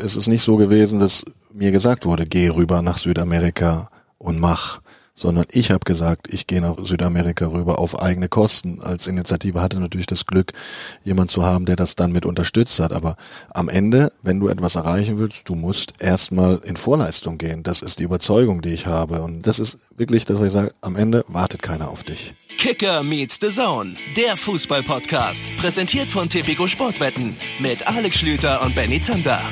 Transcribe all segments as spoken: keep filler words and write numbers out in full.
ist es nicht so gewesen, dass mir gesagt wurde, geh rüber nach Südamerika und mach, sondern ich habe gesagt, ich gehe nach Südamerika rüber auf eigene Kosten. Als Initiative hatte natürlich das Glück, jemand zu haben, der das dann mit unterstützt hat. Aber am Ende, wenn du etwas erreichen willst, du musst erstmal in Vorleistung gehen. Das ist die Überzeugung, die ich habe. Und das ist wirklich das, was ich sage, am Ende wartet keiner auf dich. Kicker meets the Zone, der Fußball-Podcast, präsentiert von Tipico Sportwetten mit Alex Schlüter und Benny Zander.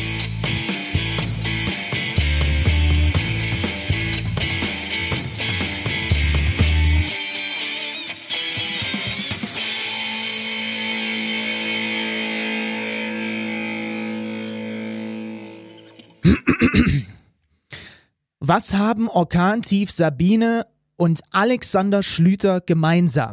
Was haben Orkantief Sabine und Alexander Schlüter gemeinsam?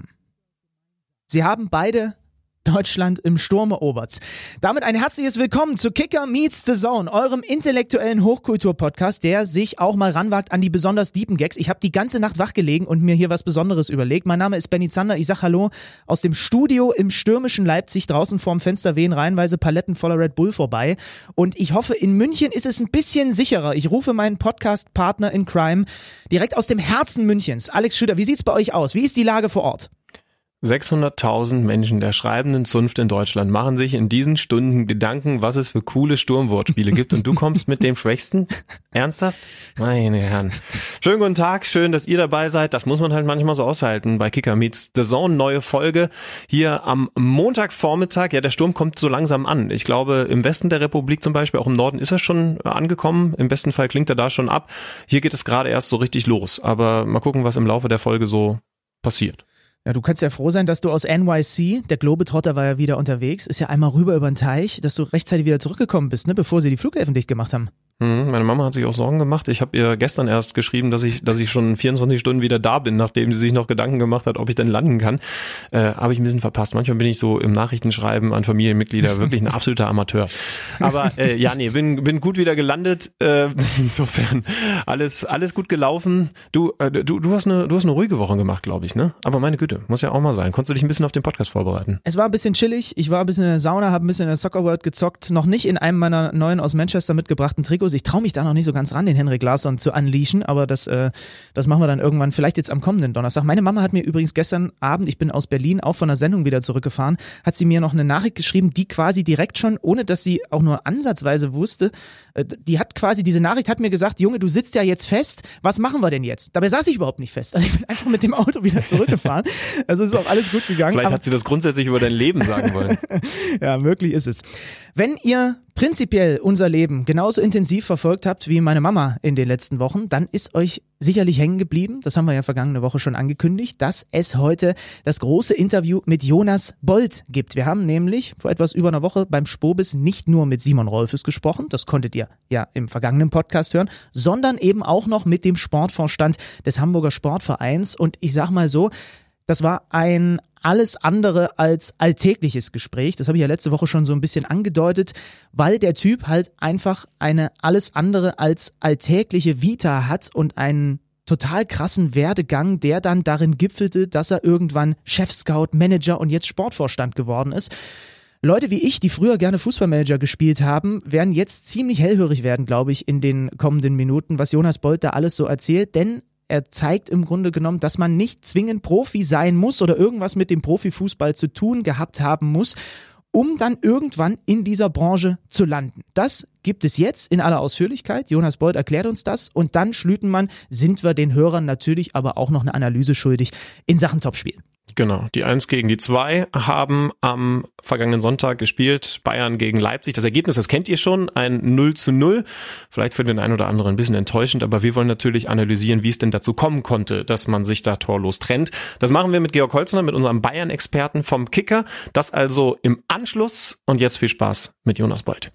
Sie haben beide Deutschland im Sturm erobert. Damit ein herzliches Willkommen zu Kicker meets the Zone, eurem intellektuellen Hochkultur-Podcast, der sich auch mal ranwagt an die besonders deepen Gags. Ich habe die ganze Nacht wach gelegen und mir hier was Besonderes überlegt. Mein Name ist Benny Zander, ich sag Hallo aus dem Studio im stürmischen Leipzig. Draußen vorm Fenster wehen reihenweise Paletten voller Red Bull vorbei. Und ich hoffe, in München ist es ein bisschen sicherer. Ich rufe meinen Podcast-Partner in Crime direkt aus dem Herzen Münchens. Alex Schlüter, wie sieht's bei euch aus? Wie ist die Lage vor Ort? sechshunderttausend Menschen der schreibenden Zunft in Deutschland machen sich in diesen Stunden Gedanken, was es für coole Sturmwortspiele gibt, und du kommst mit dem Schwächsten? Ernsthaft? Meine Herren. Schönen guten Tag, schön, dass ihr dabei seid. Das muss man halt manchmal so aushalten bei Kicker meets the Zone. Neue Folge hier am Montagvormittag. Ja, der Sturm kommt so langsam an. Ich glaube, im Westen der Republik zum Beispiel, auch im Norden ist er schon angekommen. Im besten Fall klingt er da schon ab. Hier geht es gerade erst so richtig los. Aber mal gucken, was im Laufe der Folge so passiert. Ja, du kannst ja froh sein, dass du aus N Y C, der Globetrotter war ja wieder unterwegs, ist ja einmal rüber über den Teich, dass du rechtzeitig wieder zurückgekommen bist, ne, bevor sie die Flughäfen dicht gemacht haben. Hm, meine Mama hat sich auch Sorgen gemacht. Ich habe ihr gestern erst geschrieben, dass ich dass ich schon vierundzwanzig Stunden wieder da bin, nachdem sie sich noch Gedanken gemacht hat, ob ich denn landen kann. Äh, habe ich ein bisschen verpasst. Manchmal bin ich so im Nachrichtenschreiben an Familienmitglieder wirklich ein absoluter Amateur. Aber äh, ja, nee, bin bin gut wieder gelandet. Äh, insofern alles alles gut gelaufen. Du äh, du du hast eine du hast eine ruhige Woche gemacht, glaube ich, ne? Aber meine Güte, muss ja auch mal sein. Konntest du dich ein bisschen auf den Podcast vorbereiten? Es war ein bisschen chillig. Ich war ein bisschen in der Sauna, habe ein bisschen in der Soccer World gezockt. Noch nicht in einem meiner neuen aus Manchester mitgebrachten Trikots. Ich traue mich da noch nicht so ganz ran, den Henrik Larsson zu unleashen, aber das, äh, das machen wir dann irgendwann, vielleicht jetzt am kommenden Donnerstag. Meine Mama hat mir übrigens gestern Abend, ich bin aus Berlin, auch von der Sendung wieder zurückgefahren, hat sie mir noch eine Nachricht geschrieben, die quasi direkt schon, ohne dass sie auch nur ansatzweise wusste, äh, die hat quasi, diese Nachricht hat mir gesagt, Junge, du sitzt ja jetzt fest, was machen wir denn jetzt? Dabei saß ich überhaupt nicht fest. Also ich bin einfach mit dem Auto wieder zurückgefahren. Also ist auch alles gut gegangen. Vielleicht aber hat sie das grundsätzlich über dein Leben sagen wollen. Ja, möglich ist es. Wenn ihr prinzipiell unser Leben genauso intensiv verfolgt habt wie meine Mama in den letzten Wochen, dann ist euch sicherlich hängen geblieben, das haben wir ja vergangene Woche schon angekündigt, dass es heute das große Interview mit Jonas Bolt gibt. Wir haben nämlich vor etwas über einer Woche beim Spobis nicht nur mit Simon Rolfes gesprochen, das konntet ihr ja im vergangenen Podcast hören, sondern eben auch noch mit dem Sportvorstand des Hamburger Sportvereins. Und ich sag mal so, das war ein alles andere als alltägliches Gespräch. Das habe ich ja letzte Woche schon so ein bisschen angedeutet, weil der Typ halt einfach eine alles andere als alltägliche Vita hat und einen total krassen Werdegang, der dann darin gipfelte, dass er irgendwann Chef-Scout, Manager und jetzt Sportvorstand geworden ist. Leute wie ich, die früher gerne Fußballmanager gespielt haben, werden jetzt ziemlich hellhörig werden, glaube ich, in den kommenden Minuten, was Jonas Bolt da alles so erzählt, denn er zeigt im Grunde genommen, dass man nicht zwingend Profi sein muss oder irgendwas mit dem Profifußball zu tun gehabt haben muss, um dann irgendwann in dieser Branche zu landen. Das gibt es jetzt in aller Ausführlichkeit. Jonas Bolt erklärt uns das und dann, Schlütenmann, sind wir den Hörern natürlich aber auch noch eine Analyse schuldig in Sachen Topspiel. Genau, die eins gegen die zwei haben am vergangenen Sonntag gespielt, Bayern gegen Leipzig. Das Ergebnis, das kennt ihr schon, ein null zu null. Vielleicht für den einen oder anderen ein bisschen enttäuschend, aber wir wollen natürlich analysieren, wie es denn dazu kommen konnte, dass man sich da torlos trennt. Das machen wir mit Georg Holzner, mit unserem Bayern-Experten vom Kicker. Das also im Anschluss und jetzt viel Spaß mit Jonas Bolt.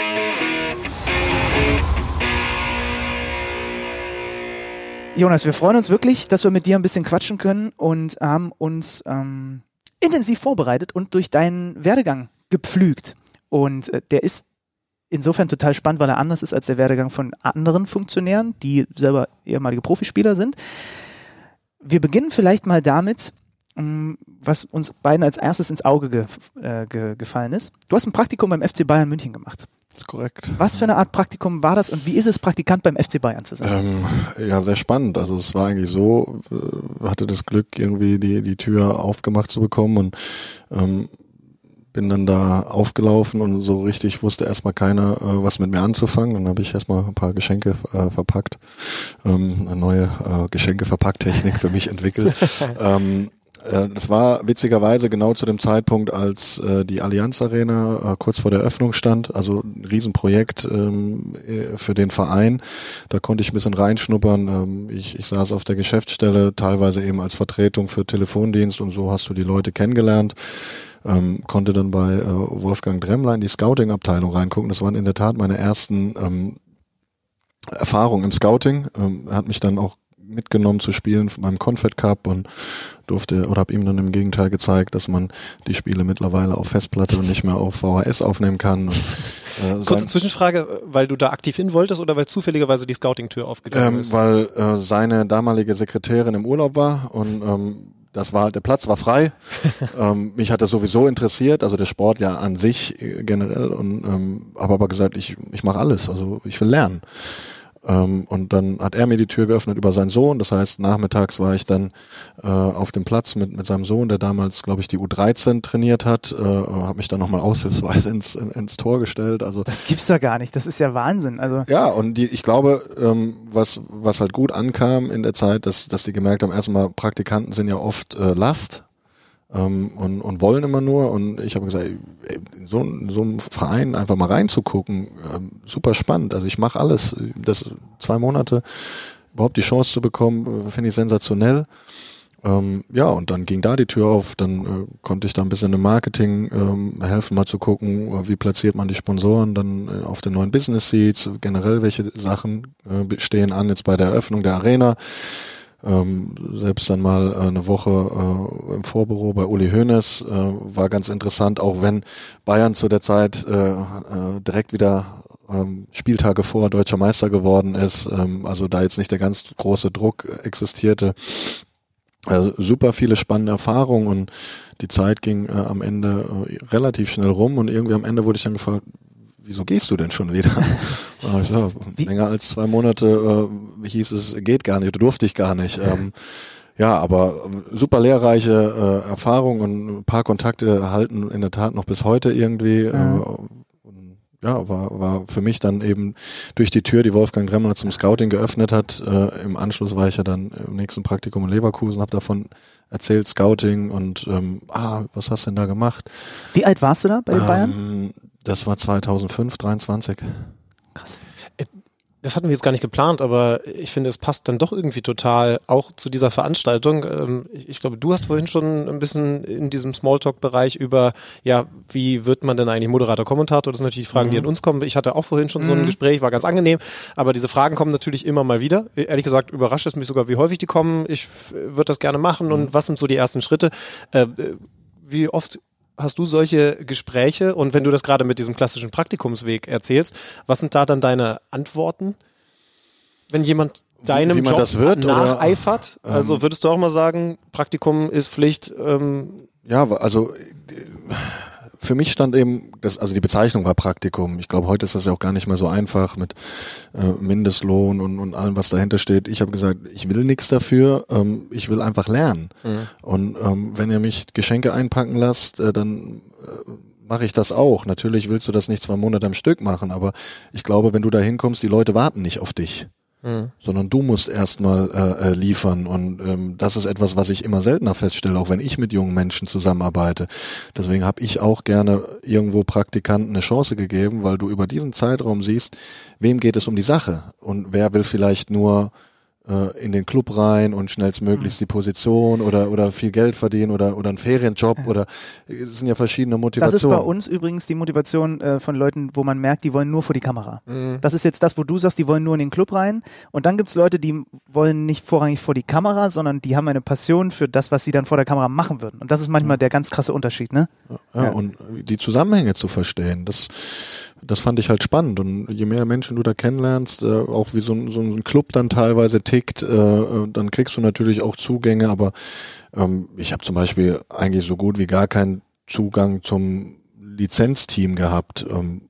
Jonas, wir freuen uns wirklich, dass wir mit dir ein bisschen quatschen können und haben uns ähm, intensiv vorbereitet und durch deinen Werdegang gepflügt. Und äh, der ist insofern total spannend, weil er anders ist als der Werdegang von anderen Funktionären, die selber ehemalige Profispieler sind. Wir beginnen vielleicht mal damit, ähm, was uns beiden als erstes ins Auge ge- äh, ge- gefallen ist. Du hast ein Praktikum beim F C Bayern München gemacht. Korrekt. Was für eine Art Praktikum war das und wie ist es, Praktikant beim F C Bayern zu sein? Ähm, ja, sehr spannend. Also es war eigentlich so, äh, hatte das Glück, irgendwie die, die Tür aufgemacht zu bekommen und ähm, bin dann da aufgelaufen und so richtig wusste erstmal keiner, äh, was mit mir anzufangen. Dann habe ich erstmal ein paar Geschenke äh, verpackt, ähm, eine neue äh, Geschenke-Verpacktechnik für mich entwickelt. ähm, Das war witzigerweise genau zu dem Zeitpunkt, als äh, die Allianz Arena äh, kurz vor der Öffnung stand, also ein Riesenprojekt ähm, für den Verein. Da konnte ich ein bisschen reinschnuppern. Ähm, ich, ich saß auf der Geschäftsstelle, teilweise eben als Vertretung für Telefondienst und so hast du die Leute kennengelernt. Ähm, konnte dann bei äh, Wolfgang Dremmler in die Scouting-Abteilung reingucken. Das waren in der Tat meine ersten ähm, Erfahrungen im Scouting. Ähm, er hat mich dann auch mitgenommen zu spielen beim Confed Cup und durfte oder habe ihm dann im Gegenteil gezeigt, dass man die Spiele mittlerweile auf Festplatte und nicht mehr auf V H S aufnehmen kann. Und, äh, Kurze Zwischenfrage, weil du da aktiv hin wolltest oder weil zufälligerweise die Scouting-Tür aufgegangen ähm, ist? Weil äh, seine damalige Sekretärin im Urlaub war und ähm, das war, der Platz war frei. ähm, mich hat das sowieso interessiert, also der Sport ja an sich äh, generell und ähm, habe aber gesagt, ich ich mache alles, also ich will lernen. Ähm, und dann hat er mir die Tür geöffnet über seinen Sohn. Das heißt, nachmittags war ich dann äh, auf dem Platz mit mit seinem Sohn, der damals, glaube ich, die U dreizehn trainiert hat. Äh, habe mich dann nochmal aushilfsweise ins ins Tor gestellt. Also das gibt's ja gar nicht. Das ist ja Wahnsinn. Also ja, und die, ich glaube, ähm, was was halt gut ankam in der Zeit, dass dass die gemerkt haben, erstmal Praktikanten sind ja oft äh, Last. Ähm, und, und wollen immer nur und ich habe gesagt, ey, in, so, in so einem Verein einfach mal reinzugucken, ähm, super spannend, also ich mache alles, das zwei Monate überhaupt die Chance zu bekommen, äh, finde ich sensationell. Ähm, ja, und dann ging da die Tür auf, dann äh, konnte ich da ein bisschen im Marketing ähm, helfen, mal zu gucken, äh, wie platziert man die Sponsoren dann äh, auf den neuen Business Seats, generell welche Sachen äh, stehen an jetzt bei der Eröffnung der Arena. Ähm, selbst dann mal äh, eine Woche äh, im Vorbüro bei Uli Hoeneß, äh, war ganz interessant, auch wenn Bayern zu der Zeit äh, äh, direkt wieder ähm, Spieltage vor Deutscher Meister geworden ist, ähm, also da jetzt nicht der ganz große Druck existierte. Also super viele spannende Erfahrungen und die Zeit ging äh, am Ende äh, relativ schnell rum und irgendwie am Ende wurde ich dann gefragt, wieso gehst du denn schon wieder? Ich sag, länger als zwei Monate äh, hieß es, geht gar nicht, durfte ich gar nicht. Ähm, ja, aber super lehrreiche äh, Erfahrung und ein paar Kontakte halten in der Tat noch bis heute irgendwie. Ja. Äh, und, ja, war war für mich dann eben durch die Tür, die Wolfgang Dremmler zum Scouting geöffnet hat. Äh, Im Anschluss war ich ja dann im nächsten Praktikum in Leverkusen, habe davon erzählt, Scouting und ähm, ah, was hast du denn da gemacht? Wie alt warst du da bei den ähm, Bayern? Das war zweitausendfünf, dreiundzwanzig. Krass. Das hatten wir jetzt gar nicht geplant, aber ich finde, es passt dann doch irgendwie total auch zu dieser Veranstaltung. Ich glaube, du hast vorhin schon ein bisschen in diesem Smalltalk-Bereich über, ja, wie wird man denn eigentlich Moderator, Kommentator? Das sind natürlich die Fragen, mhm. die an uns kommen. Ich hatte auch vorhin schon mhm. so ein Gespräch, war ganz angenehm, aber diese Fragen kommen natürlich immer mal wieder. Ehrlich gesagt, überrascht es mich sogar, wie häufig die kommen. Ich würde das gerne machen und was sind so die ersten Schritte? Wie oft hast du solche Gespräche und wenn du das gerade mit diesem klassischen Praktikumsweg erzählst, was sind da dann deine Antworten, wenn jemand deinem wie, wie man Job das wird, nacheifert? Oder, also ähm, würdest du auch mal sagen, Praktikum ist Pflicht? Ähm, ja, also für mich stand eben, das, also die Bezeichnung war Praktikum. Ich glaube, heute ist das ja auch gar nicht mehr so einfach mit äh, Mindestlohn und, und allem, was dahinter steht. Ich habe gesagt, ich will nichts dafür, ähm, ich will einfach lernen. Mhm. Und ähm, wenn ihr mich Geschenke einpacken lasst, äh, dann äh, mache ich das auch. Natürlich willst du das nicht zwei Monate am Stück machen, aber ich glaube, wenn du da hinkommst, die Leute warten nicht auf dich. Mhm. Sondern du musst erstmal äh, äh, liefern und ähm, das ist etwas, was ich immer seltener feststelle, auch wenn ich mit jungen Menschen zusammenarbeite. Deswegen habe ich auch gerne irgendwo Praktikanten eine Chance gegeben, weil du über diesen Zeitraum siehst, wem geht es um die Sache und wer will vielleicht nur äh, in den Club rein und schnellstmöglichst die Position oder oder viel Geld verdienen oder oder einen Ferienjob oder es sind ja verschiedene Motivationen. Das ist bei uns übrigens die Motivation äh, von Leuten, wo man merkt, die wollen nur vor die Kamera. Mhm. Das ist jetzt das, wo du sagst, die wollen nur in den Club rein und dann gibt's Leute, die wollen nicht vorrangig vor die Kamera, sondern die haben eine Passion für das, was sie dann vor der Kamera machen würden und das ist manchmal mhm. der ganz krasse Unterschied, ne? Ja, ja, und die Zusammenhänge zu verstehen, das Das fand ich halt spannend und je mehr Menschen du da kennenlernst, äh, auch wie so ein, so ein Club dann teilweise tickt, äh, dann kriegst du natürlich auch Zugänge, aber ähm, ich habe zum Beispiel eigentlich so gut wie gar keinen Zugang zum Lizenzteam gehabt, ähm,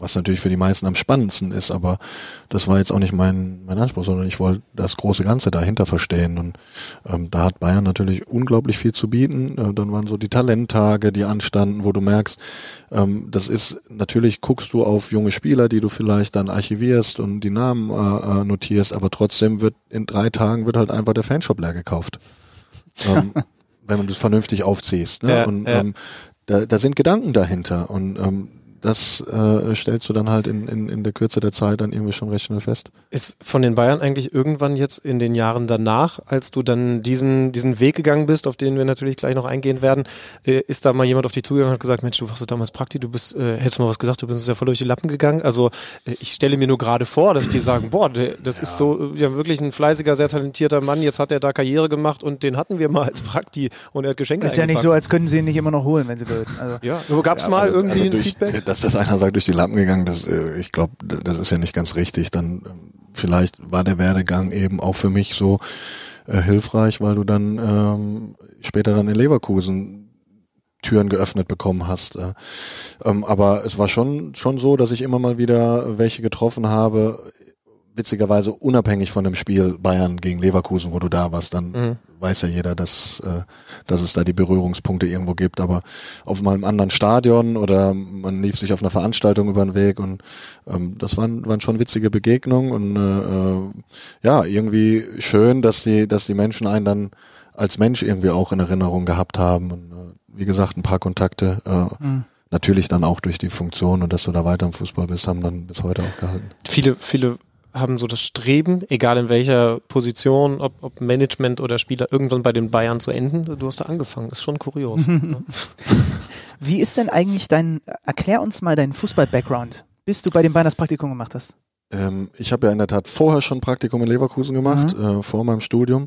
was natürlich für die meisten am spannendsten ist, aber das war jetzt auch nicht mein mein Anspruch, sondern ich wollte das große Ganze dahinter verstehen und ähm, da hat Bayern natürlich unglaublich viel zu bieten. Äh, dann waren so die Talenttage, die anstanden, wo du merkst, ähm, das ist, natürlich guckst du auf junge Spieler, die du vielleicht dann archivierst und die Namen äh, notierst, aber trotzdem wird in drei Tagen wird halt einfach der Fanshop leer gekauft. ähm, wenn man das vernünftig aufziehst. Ne? Ja, und ja. ähm, da, da sind Gedanken dahinter und ähm, das äh, stellst du dann halt in, in, in der Kürze der Zeit dann irgendwie schon recht schnell fest. Ist von den Bayern eigentlich irgendwann jetzt in den Jahren danach, als du dann diesen diesen Weg gegangen bist, auf den wir natürlich gleich noch eingehen werden, äh, ist da mal jemand auf dich zugegangen und hat gesagt, Mensch, du warst doch damals Prakti, du bist, äh, hättest mal was gesagt, du bist uns ja voll durch die Lappen gegangen. Also äh, ich stelle mir nur gerade vor, dass die sagen, boah, der, das ja. ist so ja wirklich ein fleißiger, sehr talentierter Mann, jetzt hat er da Karriere gemacht und den hatten wir mal als Prakti und er hat Geschenke Ist ja nicht so, als könnten sie ihn nicht immer noch holen, wenn sie würden. Also. Ja, gab es ja, mal also, irgendwie also ein durch, Feedback? Dass das einer sagt, durch die Lappen gegangen, das, äh, ich glaube, das ist ja nicht ganz richtig. Dann ähm, vielleicht war der Werdegang eben auch für mich so äh, hilfreich, weil du dann ähm, später dann in Leverkusen Türen geöffnet bekommen hast. Äh. Ähm, aber es war schon schon so, dass ich immer mal wieder welche getroffen habe, witzigerweise unabhängig von dem Spiel Bayern gegen Leverkusen, wo du da warst, dann mhm. weiß ja jeder, dass äh, dass es da die Berührungspunkte irgendwo gibt, aber auf mal einem anderen Stadion oder man lief sich auf einer Veranstaltung über den Weg und ähm, das waren waren schon witzige Begegnungen und äh, ja, irgendwie schön, dass die dass die Menschen einen dann als Mensch irgendwie auch in Erinnerung gehabt haben und äh, wie gesagt, ein paar Kontakte äh, mhm. natürlich dann auch durch die Funktion und dass du da weiter im Fußball bist, haben dann bis heute auch gehalten. Viele viele haben so das Streben, egal in welcher Position, ob, ob Management oder Spieler, irgendwann bei den Bayern zu enden. Du hast da angefangen, ist schon kurios. Ne? Wie ist denn eigentlich dein, erklär uns mal deinen Fußball-Background, bis du bei den Bayern das Praktikum gemacht hast. Ähm, ich habe ja in der Tat vorher schon Praktikum in Leverkusen gemacht, mhm. äh, vor meinem Studium.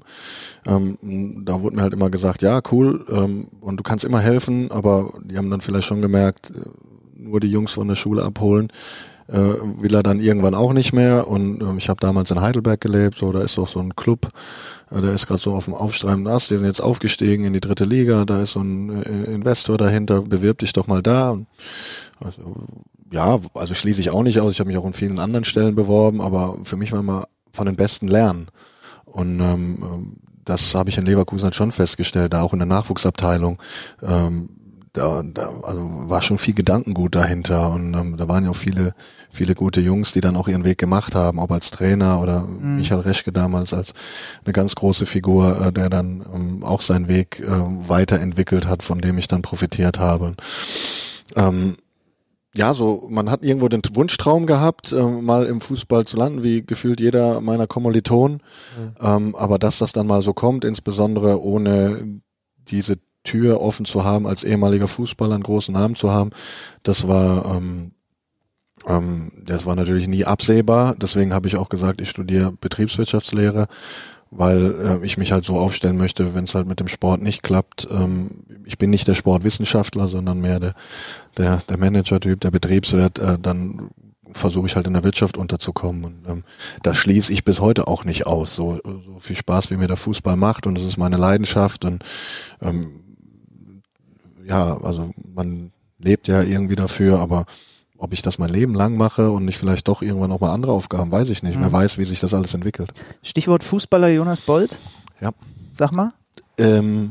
Ähm, da wurde mir halt immer gesagt, ja, cool, ähm, und du kannst immer helfen, aber die haben dann vielleicht schon gemerkt, nur die Jungs von der Schule abholen, Äh, will er dann irgendwann auch nicht mehr und äh, ich habe damals in Heidelberg gelebt, so da ist doch so ein Club, äh, der ist gerade so auf dem aufstreibenden Ast, die sind jetzt aufgestiegen in die dritte Liga, da ist so ein äh, Investor dahinter, bewirb dich doch mal da und also, ja, also schließe ich auch nicht aus, ich habe mich auch in vielen anderen Stellen beworben, aber für mich war immer von den Besten lernen und ähm, das habe ich in Leverkusen halt schon festgestellt, da auch in der Nachwuchsabteilung, ähm, Da, da also war schon viel Gedankengut dahinter und ähm, da waren ja auch viele viele gute Jungs, die dann auch ihren Weg gemacht haben, auch als Trainer oder mhm. Michael Reschke damals als eine ganz große Figur, äh, der dann ähm, auch seinen Weg äh, weiterentwickelt hat, von dem ich dann profitiert habe. Ähm, ja, so man hat irgendwo den Wunschtraum gehabt, äh, mal im Fußball zu landen, wie gefühlt jeder meiner Kommilitonen, mhm. ähm, aber dass das dann mal so kommt, insbesondere ohne diese Tür offen zu haben, als ehemaliger Fußballer einen großen Namen zu haben, das war ähm, ähm, das war natürlich nie absehbar. Deswegen habe ich auch gesagt, ich studiere Betriebswirtschaftslehre, weil äh, ich mich halt so aufstellen möchte, wenn es halt mit dem Sport nicht klappt. Ähm, ich bin nicht der Sportwissenschaftler, sondern mehr der der, der Manager-Typ, der Betriebswirt. Äh, dann versuche ich halt in der Wirtschaft unterzukommen und ähm, das schließe ich bis heute auch nicht aus. So, so viel Spaß, wie mir der Fußball macht und das ist meine Leidenschaft und ähm, ja, also man lebt ja irgendwie dafür, aber ob ich das mein Leben lang mache und nicht vielleicht doch irgendwann auch mal andere Aufgaben, weiß ich nicht. Mhm. Wer weiß, wie sich das alles entwickelt. Stichwort Fußballer Jonas Bold. Ja. Sag mal. Ähm,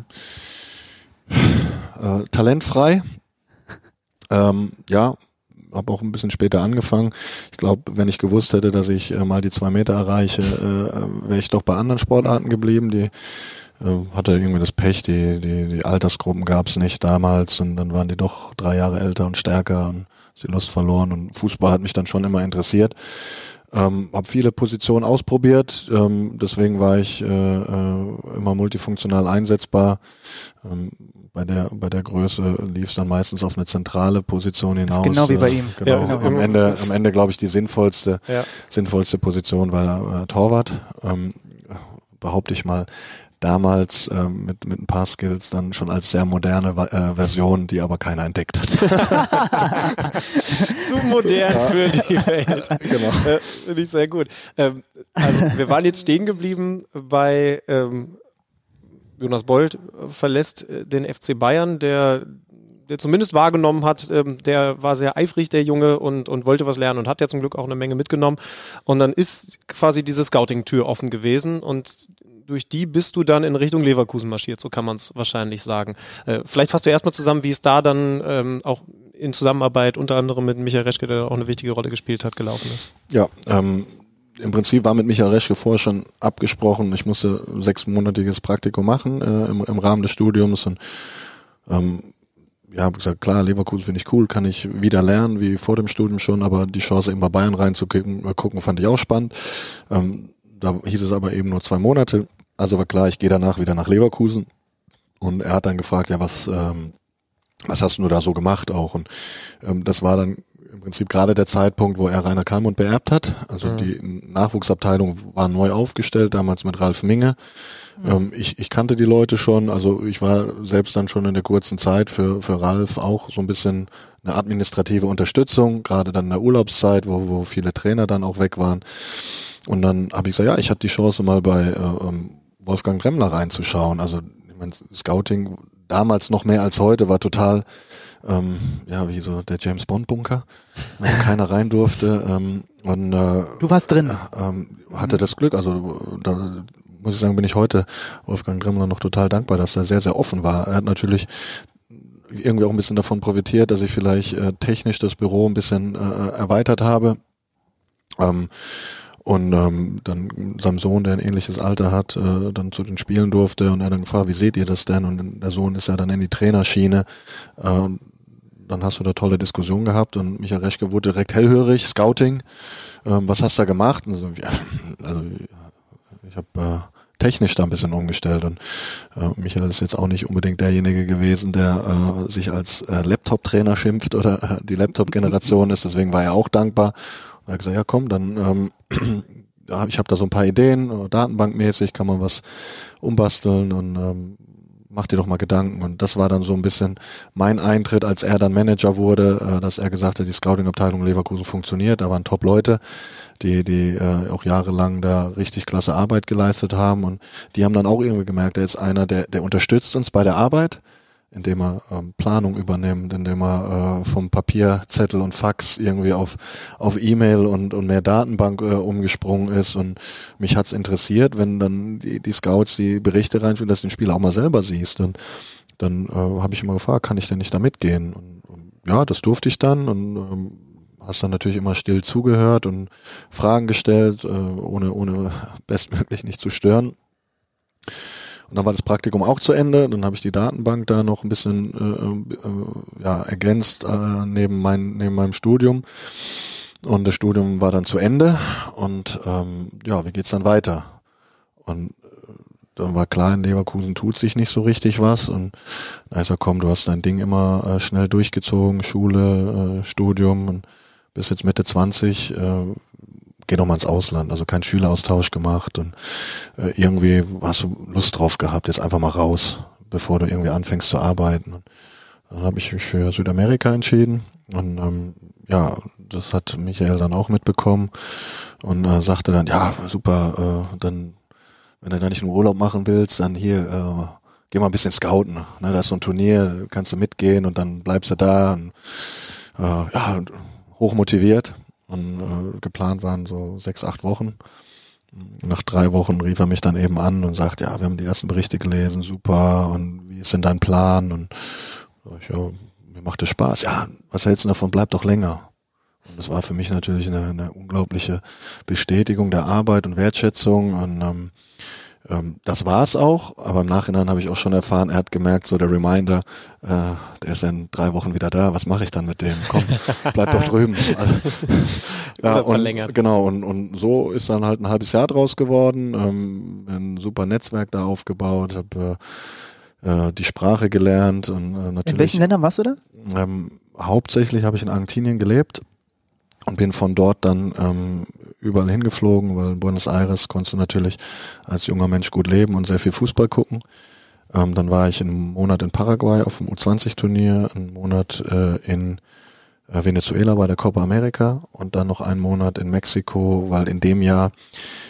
äh, talentfrei. ähm, ja, habe auch ein bisschen später angefangen. Ich glaube, wenn ich gewusst hätte, dass ich äh, mal die zwei Meter erreiche, äh, wäre ich doch bei anderen Sportarten geblieben, die hatte irgendwie das Pech, die, die, die Altersgruppen gab es nicht damals und dann waren die doch drei Jahre älter und stärker und die Lust verloren und Fußball hat mich dann schon immer interessiert. Ähm, habe viele Positionen ausprobiert, ähm, deswegen war ich äh, äh, immer multifunktional einsetzbar. Ähm, bei der bei der Größe lief es dann meistens auf eine zentrale Position hinaus. Das ist genau wie bei ihm. Genau. Ja, am Ende am Ende glaube ich die sinnvollste ja. sinnvollste Position war äh, Torwart. Ähm, behaupte ich mal. Damals ähm, mit mit ein paar Skills dann schon als sehr moderne äh, Version, die aber keiner entdeckt hat. Zu modern ja. für die Welt. Genau. Äh, Finde ich sehr gut. Ähm, also wir waren jetzt stehen geblieben bei ähm, Jonas Bold verlässt den F C Bayern, der der zumindest wahrgenommen hat, ähm, der war sehr eifrig, der Junge, und, und wollte was lernen und hat ja zum Glück auch eine Menge mitgenommen. Und dann ist quasi diese Scouting-Tür offen gewesen und durch die bist du dann in Richtung Leverkusen marschiert, so kann man es wahrscheinlich sagen. Äh, vielleicht fasst du erstmal zusammen, wie es da dann ähm, auch in Zusammenarbeit unter anderem mit Michael Reschke, der auch eine wichtige Rolle gespielt hat, gelaufen ist. Ja, ähm, im Prinzip war mit Michael Reschke vorher schon abgesprochen, ich musste ein sechsmonatiges Praktikum machen äh, im, im Rahmen des Studiums und ähm, ja, habe gesagt, klar, Leverkusen finde ich cool, kann ich wieder lernen, wie vor dem Studium schon, aber die Chance, eben bei Bayern reinzugucken, gucken, fand ich auch spannend. Ähm, da hieß es aber eben nur zwei Monate, also war klar, ich gehe danach wieder nach Leverkusen und er hat dann gefragt, ja, was ähm, was hast du da so gemacht auch? Und ähm, das war dann im Prinzip gerade der Zeitpunkt, wo er Rainer Kallmund beerbt hat. Also mhm. die Nachwuchsabteilung war neu aufgestellt, damals mit Ralf Minge. Mhm. Ähm, ich, ich kannte die Leute schon, also ich war selbst dann schon in der kurzen Zeit für für Ralf auch so ein bisschen eine administrative Unterstützung, gerade dann in der Urlaubszeit, wo wo viele Trainer dann auch weg waren. Und dann habe ich gesagt, ja, ich hatte die Chance mal bei äh, Wolfgang Dremmler reinzuschauen. Also ich mein, Scouting damals noch mehr als heute war total ähm, ja, wie so der James Bond Bunker, wo keiner rein durfte. Ähm, und, äh, du warst drin. Ähm, hatte das Glück, also da muss ich sagen, bin ich heute Wolfgang Dremmler noch total dankbar, dass er sehr, sehr offen war. Er hat natürlich irgendwie auch ein bisschen davon profitiert, dass ich vielleicht äh, technisch das Büro ein bisschen äh, erweitert habe. Ähm, Und ähm, dann seinem Sohn, der ein ähnliches Alter hat, äh, dann zu den Spielen durfte und er dann gefragt, wie seht ihr das denn? Und der Sohn ist ja dann in die Trainerschiene. Äh, dann hast du da tolle Diskussionen gehabt und Michael Reschke wurde direkt hellhörig, Scouting. Ähm, was hast du da gemacht? Und so, ja, also ich habe äh, technisch da ein bisschen umgestellt und äh, Michael ist jetzt auch nicht unbedingt derjenige gewesen, der äh, sich als äh, Laptop-Trainer schimpft oder äh, die Laptop-Generation ist. Deswegen war er auch dankbar. Und er hat gesagt, ja komm, dann ähm, ja, ich habe da so ein paar Ideen, datenbankmäßig kann man was umbasteln und ähm, mach dir doch mal Gedanken. Und das war dann so ein bisschen mein Eintritt, als er dann Manager wurde, äh, dass er gesagt hat, die Scouting-Abteilung Leverkusen funktioniert. Da waren Top-Leute, die die äh, auch jahrelang da richtig klasse Arbeit geleistet haben. Und die haben dann auch irgendwie gemerkt, er ist einer, der, der unterstützt uns bei der Arbeit, indem er ähm, Planung übernimmt, indem er äh, vom Papierzettel und Fax irgendwie auf auf E-Mail und und mehr Datenbank äh, umgesprungen ist. Und mich hat's interessiert, wenn dann die, die Scouts die Berichte reinführen, dass du den Spieler auch mal selber siehst. Und dann äh, habe ich immer gefragt, kann ich denn nicht da mitgehen? Und, und ja, das durfte ich dann und ähm, hast dann natürlich immer still zugehört und Fragen gestellt, äh, ohne ohne bestmöglich nicht zu stören. Und dann war das Praktikum auch zu Ende. Dann habe ich die Datenbank da noch ein bisschen äh, äh, ja, ergänzt äh, neben, mein, neben meinem Studium. Und das Studium war dann zu Ende. Und ähm, ja, wie geht's dann weiter? Und äh, dann war klar, in Leverkusen tut sich nicht so richtig was. Und da ist er, komm, du hast dein Ding immer äh, schnell durchgezogen, Schule, äh, Studium und bis jetzt Mitte zwanzig. Äh, geh doch mal ins Ausland, also keinen Schüleraustausch gemacht und äh, irgendwie hast du Lust drauf gehabt, jetzt einfach mal raus, bevor du irgendwie anfängst zu arbeiten. Und dann habe ich mich für Südamerika entschieden und ähm, ja, das hat Michael dann auch mitbekommen und äh, sagte dann, ja, super, äh, dann, wenn du da nicht einen Urlaub machen willst, dann hier, äh, geh mal ein bisschen scouten, ne, da ist so ein Turnier, kannst du mitgehen und dann bleibst du da und äh, ja, hochmotiviert. Und äh, geplant waren so sechs, acht Wochen. Nach drei Wochen rief er mich dann eben an und sagt, ja, wir haben die ersten Berichte gelesen, super, und wie ist denn dein Plan? Und ich, ja, mir macht es Spaß. Ja, was hältst du davon? Bleib doch länger. Und das war für mich natürlich eine, eine unglaubliche Bestätigung der Arbeit und Wertschätzung. Und ähm, ähm, das war es auch, aber im Nachhinein habe ich auch schon erfahren, er hat gemerkt, so der Reminder, äh, der ist in drei Wochen wieder da, was mache ich dann mit dem? Komm, bleib doch drüben. Also, ja, und, genau, und, und so ist dann halt ein halbes Jahr draus geworden, ähm, ein super Netzwerk da aufgebaut, habe äh, die Sprache gelernt. Und, äh, natürlich, in welchen Ländern warst du da? Ähm, hauptsächlich habe ich in Argentinien gelebt und bin von dort dann ähm, überall hingeflogen, weil in Buenos Aires konntest du natürlich als junger Mensch gut leben und sehr viel Fußball gucken. Ähm, dann war ich einen Monat in Paraguay auf dem U zwanzig Turnier, einen Monat äh, in äh, Venezuela bei der Copa America und dann noch einen Monat in Mexiko, weil in dem Jahr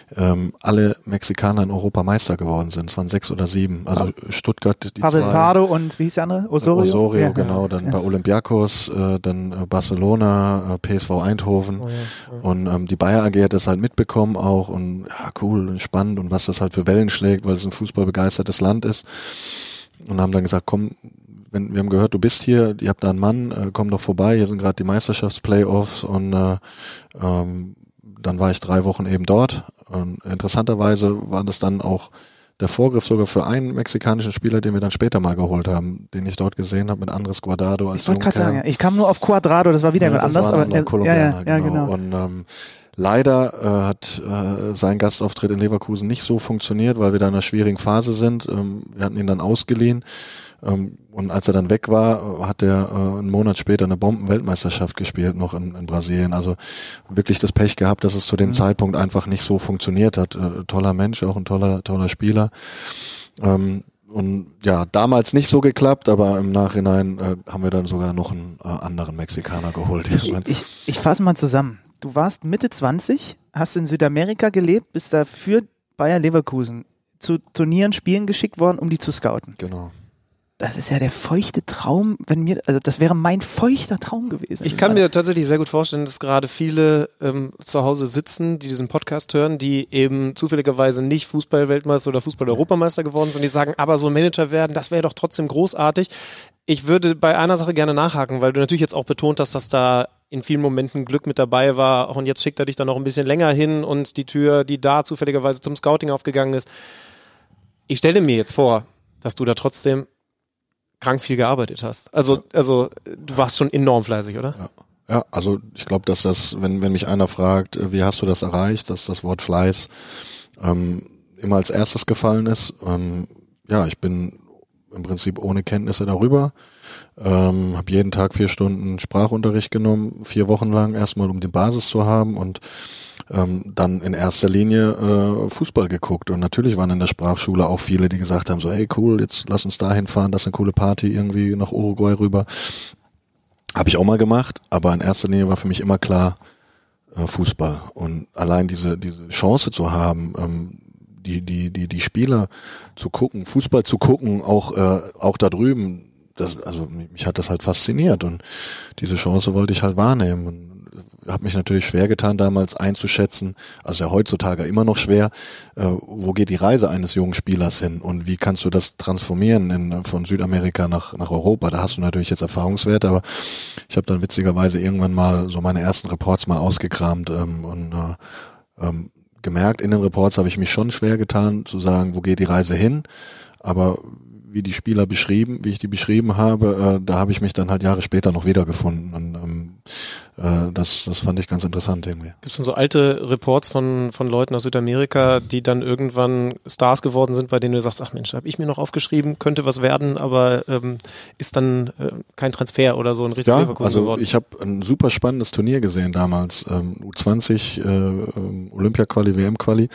ähm, alle Mexikaner in Europa Meister geworden sind. Es waren sechs oder sieben. Also Stuttgart, die Pavel zwei. Pardo und wie hieß der andere? Osorio? Osorio, ja, genau. Dann ja. bei Olympiakos, äh, dann äh, Barcelona, äh, P S V Eindhoven. Oh ja, ja. Und ähm, die Bayer A G hat das halt mitbekommen auch und ja, cool und spannend und was das halt für Wellen schlägt, weil es ein fußballbegeistertes Land ist. Und haben dann gesagt, komm, wenn, wir haben gehört, du bist hier, ihr habt da einen Mann, äh, komm doch vorbei, hier sind gerade die Meisterschaftsplayoffs und äh, ähm, dann war ich drei Wochen eben dort. Und interessanterweise war das dann auch der Vorgriff sogar für einen mexikanischen Spieler, den wir dann später mal geholt haben, den ich dort gesehen habe mit Andres Guardado als Ich wollte gerade Jungkern. sagen, ich kam nur auf Cuadrado, das war wieder Ja, jemand das anders. war ein aber anderer Kolumbianer, ja, ja, genau. genau. Und ähm, leider äh, hat äh, sein Gastauftritt in Leverkusen nicht so funktioniert, weil wir da in einer schwierigen Phase sind. Ähm, wir hatten ihn dann ausgeliehen. Ähm, und als er dann weg war, hat er äh, einen Monat später eine Bomben-Weltmeisterschaft gespielt, noch in, in Brasilien. Also wirklich das Pech gehabt, dass es zu dem mhm. Zeitpunkt einfach nicht so funktioniert hat. Äh, toller Mensch, auch ein toller, toller Spieler. Ähm, und ja, damals nicht so geklappt, aber im Nachhinein äh, haben wir dann sogar noch einen äh, anderen Mexikaner geholt. Ich, ich, ich fasse mal zusammen. Du warst Mitte zwanzig, hast in Südamerika gelebt, bist da für Bayer Leverkusen zu Turnieren, Spielen geschickt worden, um die zu scouten. Genau. Das ist ja der feuchte Traum, wenn mir, also das wäre mein feuchter Traum gewesen. Ich kann mir tatsächlich sehr gut vorstellen, dass gerade viele ähm, zu Hause sitzen, die diesen Podcast hören, die eben zufälligerweise nicht Fußball-Weltmeister oder Fußball-Europameister geworden sind, die sagen, aber so Manager werden, das wäre doch trotzdem großartig. Ich würde bei einer Sache gerne nachhaken, weil du natürlich jetzt auch betont hast, dass da in vielen Momenten Glück mit dabei war und jetzt schickt er dich dann noch ein bisschen länger hin und die Tür, die da zufälligerweise zum Scouting aufgegangen ist. Ich stelle mir jetzt vor, dass du da trotzdem krank viel gearbeitet hast. Also, also du warst schon enorm fleißig, oder? Ja, ja also ich glaube, dass das, wenn wenn mich einer fragt, wie hast du das erreicht, dass das Wort Fleiß ähm, immer als erstes gefallen ist. Ähm, ja, ich bin im Prinzip ohne Kenntnisse darüber, ähm, habe jeden Tag vier Stunden Sprachunterricht genommen, vier Wochen lang erstmal, um die Basis zu haben und Ähm, dann in erster Linie äh, Fußball geguckt und natürlich waren in der Sprachschule auch viele, die gesagt haben so, hey cool, jetzt lass uns dahin fahren, das ist eine coole Party, irgendwie nach Uruguay rüber. Habe ich auch mal gemacht, aber in erster Linie war für mich immer klar äh, Fußball und allein diese diese Chance zu haben, ähm, die die die die Spieler zu gucken, Fußball zu gucken, auch äh, auch da drüben, das, also mich hat das halt fasziniert und diese Chance wollte ich halt wahrnehmen und habe mich natürlich schwer getan, damals einzuschätzen, also ja heutzutage immer noch schwer, äh, wo geht die Reise eines jungen Spielers hin und wie kannst du das transformieren in, von Südamerika nach nach Europa? Da hast du natürlich jetzt Erfahrungswerte, aber ich habe dann witzigerweise irgendwann mal so meine ersten Reports mal ausgekramt ähm, und äh, ähm, gemerkt, in den Reports habe ich mich schon schwer getan, zu sagen, wo geht die Reise hin, aber wie die Spieler beschrieben, wie ich die beschrieben habe, äh, da habe ich mich dann halt Jahre später noch wiedergefunden und ähm, äh, das, das fand ich ganz interessant irgendwie. Gibt es denn so alte Reports von, von Leuten aus Südamerika, die dann irgendwann Stars geworden sind, bei denen du sagst, ach Mensch, habe ich mir noch aufgeschrieben, könnte was werden, aber ähm, ist dann äh, kein Transfer oder so ein richtiger Ja, Leverkusen also geworden? ich habe ein super spannendes Turnier gesehen damals, ähm, U zwanzig, äh, ähm, Olympia-Quali, W M-Quali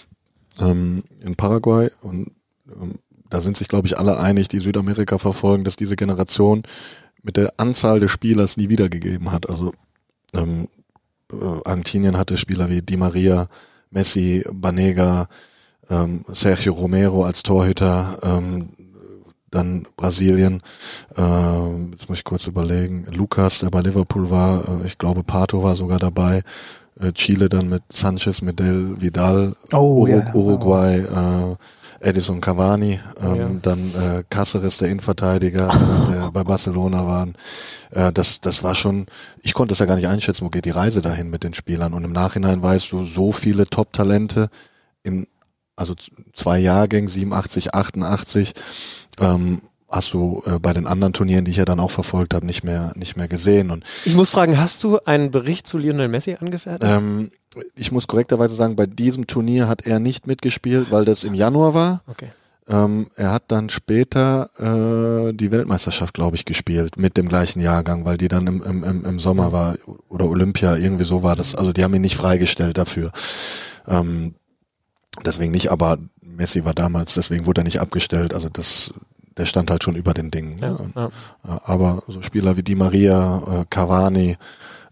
ähm, in Paraguay und ähm, da sind sich, glaube ich, alle einig, die Südamerika verfolgen, dass diese Generation mit der Anzahl der Spielers nie wiedergegeben hat. Also ähm, äh, Argentinien hatte Spieler wie Di Maria, Messi, Banega, ähm, Sergio Romero als Torhüter, ähm, dann Brasilien, äh, jetzt muss ich kurz überlegen, Lucas, der bei Liverpool war, äh, ich glaube Pato war sogar dabei, äh, Chile dann mit Sanchez, Medel, Vidal, Oh, Uru- ja. Uruguay, äh, Edison Cavani, ähm, Ja. dann äh, Cáceres, der Innenverteidiger, der bei Barcelona waren. Äh, das, das war schon, ich konnte es ja gar nicht einschätzen, wo geht die Reise dahin mit den Spielern. Und im Nachhinein weißt du, so viele Top-Talente in, also zwei Jahrgängen, siebenundachtzig, achtundachtzig, ähm, hast du äh, bei den anderen Turnieren, die ich ja dann auch verfolgt habe, nicht mehr, nicht mehr gesehen. Und Ich muss fragen, hast du einen Bericht zu Lionel Messi angefertigt? ähm, ich muss korrekterweise sagen, bei diesem Turnier hat er nicht mitgespielt, weil das im Januar war. Okay. Ähm, er hat dann später äh, die Weltmeisterschaft, glaube ich, gespielt mit dem gleichen Jahrgang, weil die dann im, im, im Sommer war oder Olympia, irgendwie so war das. Also die haben ihn nicht freigestellt dafür. Ähm, deswegen nicht, aber Messi war damals, deswegen wurde er nicht abgestellt. Also das, der stand halt schon über den Dingen. Ja, Ne? ja. Aber so Spieler wie Di Maria, äh, Cavani,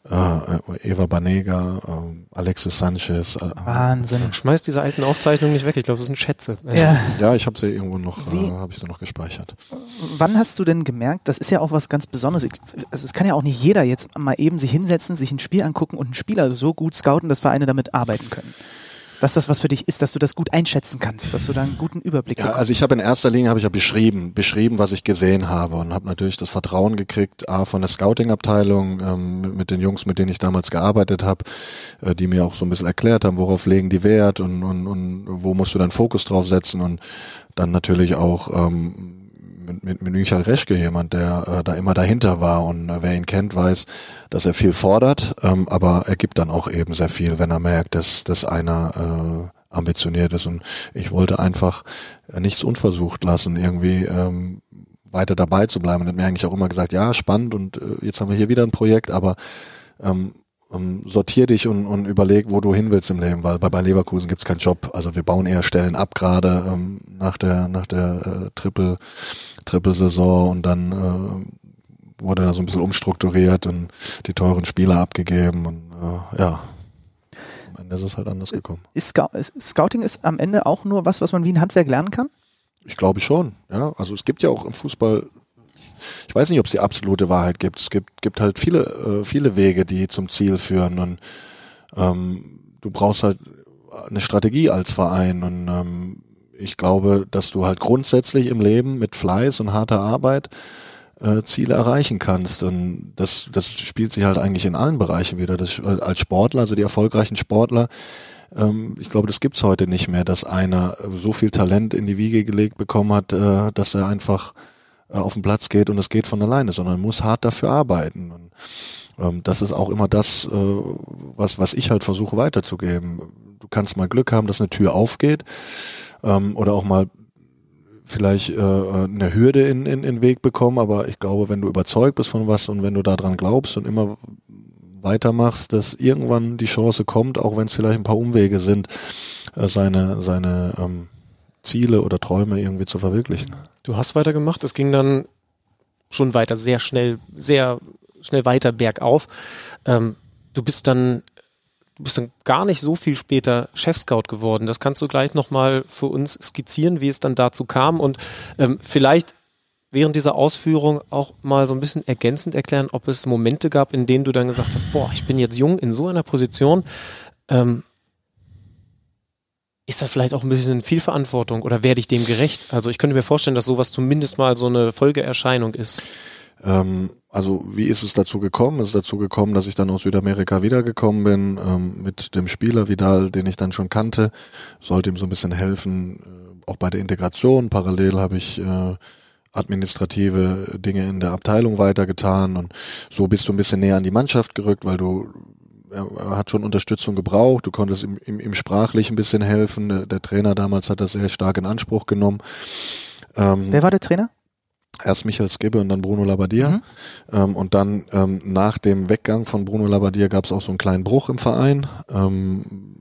äh, Eva Banega, äh, Alexis Sanchez. Äh, Wahnsinn. Schmeiß diese alten Aufzeichnungen nicht weg, ich glaube, das sind Schätze. Ja. Ja, ich habe sie irgendwo noch, äh, habe ich sie noch gespeichert. Wann hast du denn gemerkt, das ist ja auch was ganz Besonderes, ich, also es kann ja auch nicht jeder jetzt mal eben sich hinsetzen, sich ein Spiel angucken und einen Spieler so gut scouten, dass Vereine damit arbeiten können. Dass das was für dich ist, dass du das gut einschätzen kannst, dass du da einen guten Überblick hast. Ja, also ich habe in erster Linie habe ich ja beschrieben, beschrieben, was ich gesehen habe und habe natürlich das Vertrauen gekriegt, a von der Scouting-Abteilung ähm, mit den Jungs, mit denen ich damals gearbeitet habe, äh, die mir auch so ein bisschen erklärt haben, worauf legen die Wert und und, und wo musst du deinen Fokus drauf setzen und dann natürlich auch ähm, mit, mit, mit Michael Reschke, jemand, der äh, da immer dahinter war und äh, wer ihn kennt, weiß, dass er viel fordert, ähm, aber er gibt dann auch eben sehr viel, wenn er merkt, dass, dass einer äh, ambitioniert ist und ich wollte einfach äh, nichts unversucht lassen, irgendwie ähm, weiter dabei zu bleiben und hat mir eigentlich auch immer gesagt, ja, spannend und äh, jetzt haben wir hier wieder ein Projekt, aber ähm, um, sortier dich und, und überleg, wo du hin willst im Leben, weil bei, bei Leverkusen gibt's keinen Job. Also wir bauen eher Stellen ab, gerade ähm, nach der nach der äh, Triple Triple Saison und dann äh, wurde da so ein bisschen umstrukturiert und die teuren Spieler abgegeben und äh, ja, am Ende ist es halt anders gekommen. Ist Sc- Scouting ist am Ende auch nur was, was man wie ein Handwerk lernen kann? Ich glaube schon, ja. Also es gibt ja auch im Fußball, ich weiß nicht, ob es die absolute Wahrheit gibt. Es gibt, gibt halt viele, äh, viele Wege, die zum Ziel führen und ähm, du brauchst halt eine Strategie als Verein und ähm, ich glaube, dass du halt grundsätzlich im Leben mit Fleiß und harter Arbeit äh, Ziele erreichen kannst und das, das spielt sich halt eigentlich in allen Bereichen wieder. Das, als Sportler, also die erfolgreichen Sportler, ähm, ich glaube, das gibt's heute nicht mehr, dass einer so viel Talent in die Wiege gelegt bekommen hat, äh, dass er einfach auf den Platz geht und es geht von alleine, sondern muss hart dafür arbeiten. Und ähm, das ist auch immer das, äh, was was ich halt versuche weiterzugeben. Du kannst mal Glück haben, dass eine Tür aufgeht ähm, oder auch mal vielleicht äh, eine Hürde in, in, in den Weg bekommen, aber ich glaube, wenn du überzeugt bist von was und wenn du daran glaubst und immer weitermachst, dass irgendwann die Chance kommt, auch wenn es vielleicht ein paar Umwege sind, äh, seine seine ähm, Ziele oder Träume irgendwie zu verwirklichen. Du hast weitergemacht, es ging dann schon weiter, sehr schnell, sehr schnell weiter bergauf. Ähm, du bist dann, du bist dann gar nicht so viel später Chefscout geworden. Das kannst du gleich nochmal für uns skizzieren, wie es dann dazu kam und ähm, vielleicht während dieser Ausführung auch mal so ein bisschen ergänzend erklären, ob es Momente gab, in denen du dann gesagt hast, boah, ich bin jetzt jung in so einer Position, ähm, ist das vielleicht auch ein bisschen viel Verantwortung oder werde ich dem gerecht? Also ich könnte mir vorstellen, dass sowas zumindest mal so eine Folgeerscheinung ist. Ähm, also wie ist es dazu gekommen? Es ist dazu gekommen, dass ich dann aus Südamerika wiedergekommen bin, ähm, mit dem Spieler Vidal, den ich dann schon kannte, sollte ihm so ein bisschen helfen, äh, auch bei der Integration. Parallel habe ich äh, administrative Dinge in der Abteilung weitergetan und so bist du ein bisschen näher an die Mannschaft gerückt, weil du er hat schon Unterstützung gebraucht, du konntest ihm, ihm, ihm sprachlich ein bisschen helfen, der, der Trainer damals hat das sehr stark in Anspruch genommen. Ähm, Wer war der Trainer? Erst Michael Skibbe und dann Bruno Labbadia. Mhm. Ähm, und dann ähm, nach dem Weggang von Bruno Labbadia gab es auch so einen kleinen Bruch im Verein. Ähm,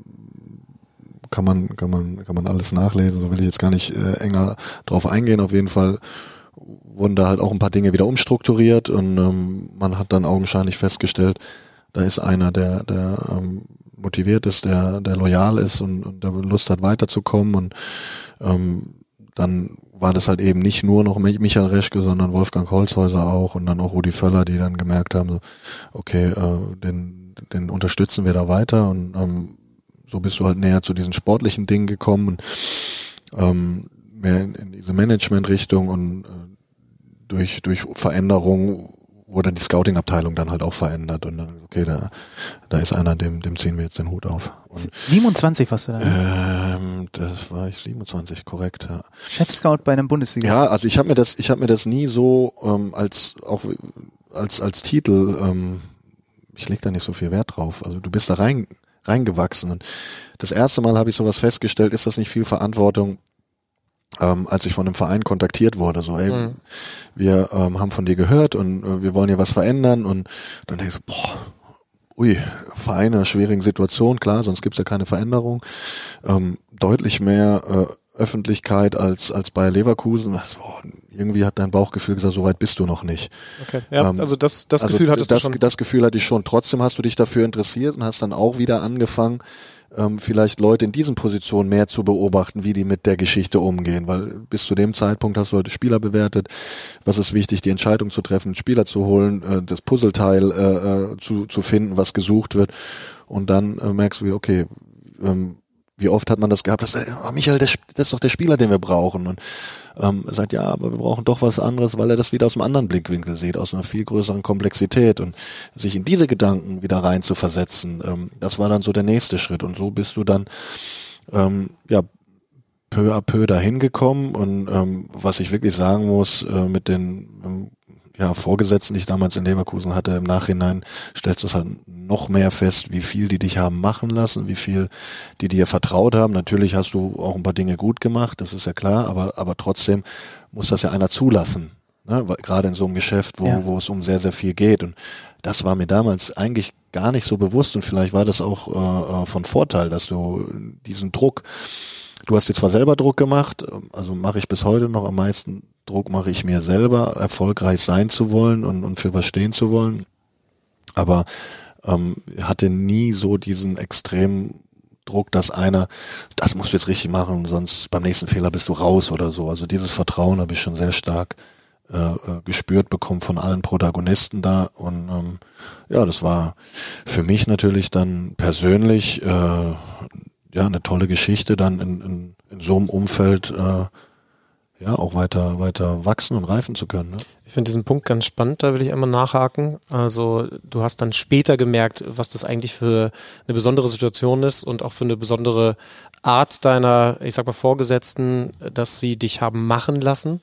kann man, kann man, kann man alles nachlesen, so will ich jetzt gar nicht äh, enger drauf eingehen. Auf jeden Fall wurden da halt auch ein paar Dinge wieder umstrukturiert und ähm, man hat dann augenscheinlich festgestellt, da ist einer, der, der ähm, motiviert ist, der, der loyal ist und, und der Lust hat weiterzukommen und ähm, dann war das halt eben nicht nur noch Michael Reschke, sondern Wolfgang Holzhäuser auch und dann auch Rudi Völler, die dann gemerkt haben, so, okay, äh, den, den unterstützen wir da weiter und ähm, so bist du halt näher zu diesen sportlichen Dingen gekommen und ähm, mehr in, in diese Management-Richtung und äh, durch, durch Veränderung wurde die Scouting-Abteilung dann halt auch verändert und dann, okay, da, da ist einer, dem, dem ziehen wir jetzt den Hut auf. Und, siebenundzwanzig warst du da, ne? ähm, das war ich siebenundzwanzig, korrekt, ja. Chefscout bei einem Bundesliga. Ja, also ich habe mir das, ich habe mir das nie so ähm, als auch als als Titel, ähm, ich leg da nicht so viel Wert drauf. Also du bist da rein reingewachsen und das erste Mal habe ich sowas festgestellt, ist das nicht viel Verantwortung, ähm, als ich von einem Verein kontaktiert wurde, so ey, mhm. wir ähm, haben von dir gehört und äh, wir wollen hier was verändern und dann denkst du, boah, ui, Verein in einer schwierigen Situation, klar, sonst gibt's ja keine Veränderung, ähm, deutlich mehr Öffentlichkeit als als Bayer Leverkusen. Das, oh, irgendwie hat dein Bauchgefühl gesagt, so weit bist du noch nicht. Okay, ja, ähm, also das das also Gefühl hattest das, du schon. Das Gefühl hatte ich schon. Trotzdem hast du dich dafür interessiert und hast dann auch wieder angefangen, ähm, vielleicht Leute in diesen Positionen mehr zu beobachten, wie die mit der Geschichte umgehen, weil bis zu dem Zeitpunkt hast du heute Spieler bewertet. Was ist wichtig, die Entscheidung zu treffen, einen Spieler zu holen, äh, das Puzzleteil äh, zu zu finden, was gesucht wird, und dann äh, merkst du, okay, ähm, wie oft hat man das gehabt, dass, oh Michael, das, das ist doch der Spieler, den wir brauchen. Und ähm, er sagt, ja, aber wir brauchen doch was anderes, weil er das wieder aus einem anderen Blickwinkel sieht, aus einer viel größeren Komplexität. Und sich in diese Gedanken wieder rein zu versetzen, ähm, das war dann so der nächste Schritt. Und so bist du dann ähm, ja peu à peu dahin gekommen. Und ähm, was ich wirklich sagen muss, äh, mit den ähm, ja, Vorgesetzten, die ich damals in Leverkusen hatte, im Nachhinein stellst du es halt noch mehr fest, wie viel die dich haben machen lassen, wie viel die dir vertraut haben. Natürlich hast du auch ein paar Dinge gut gemacht, das ist ja klar, aber aber trotzdem muss das ja einer zulassen, ne? Gerade in so einem Geschäft, wo, ja. wo es um sehr, sehr viel geht. Und das war mir damals eigentlich gar nicht so bewusst, und vielleicht war das auch äh, von Vorteil, dass du diesen Druck, du hast dir zwar selber Druck gemacht, also mache ich bis heute noch am meisten Druck mache ich mir selber, erfolgreich sein zu wollen und, und für was stehen zu wollen, aber ähm, hatte nie so diesen extremen Druck, dass einer, das musst du jetzt richtig machen, sonst beim nächsten Fehler bist du raus oder so. Also dieses Vertrauen habe ich schon sehr stark äh, gespürt bekommen von allen Protagonisten da, und ähm, ja, das war für mich natürlich dann persönlich äh, ja eine tolle Geschichte, dann in, in, in so einem Umfeld äh, ja auch weiter weiter wachsen und reifen zu können. Ne? Ich finde diesen Punkt ganz spannend, da will ich einmal nachhaken. Also du hast dann später gemerkt, was das eigentlich für eine besondere Situation ist und auch für eine besondere Art deiner, ich sag mal, Vorgesetzten, dass sie dich haben machen lassen.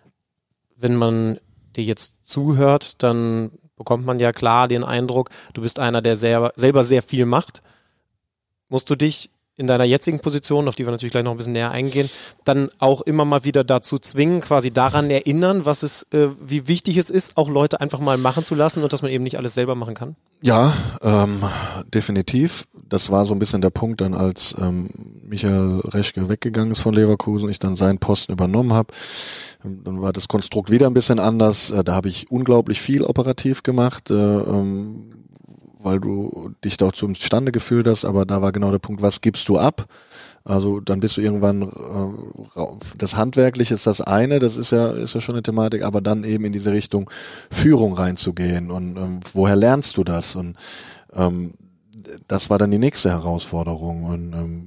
Wenn man dir jetzt zuhört, dann bekommt man ja klar den Eindruck, du bist einer, der selber, selber sehr viel macht. Musst du dich in deiner jetzigen Position, auf die wir natürlich gleich noch ein bisschen näher eingehen, dann auch immer mal wieder dazu zwingen, quasi daran erinnern, was es, äh, wie wichtig es ist, auch Leute einfach mal machen zu lassen und dass man eben nicht alles selber machen kann? Ja, ähm, definitiv. Das war so ein bisschen der Punkt dann, als ähm, Michael Reschke weggegangen ist von Leverkusen, ich dann seinen Posten übernommen habe. Dann war das Konstrukt wieder ein bisschen anders. Äh, da habe ich unglaublich viel operativ gemacht, äh, ähm, weil du dich da auch zustande gefühlt hast, aber da war genau der Punkt, was gibst du ab? Also dann bist du irgendwann, äh, das Handwerkliche ist das eine, das ist ja ist ja schon eine Thematik, aber dann eben in diese Richtung Führung reinzugehen, und ähm, woher lernst du das? Und ähm, das war dann die nächste Herausforderung, und ähm,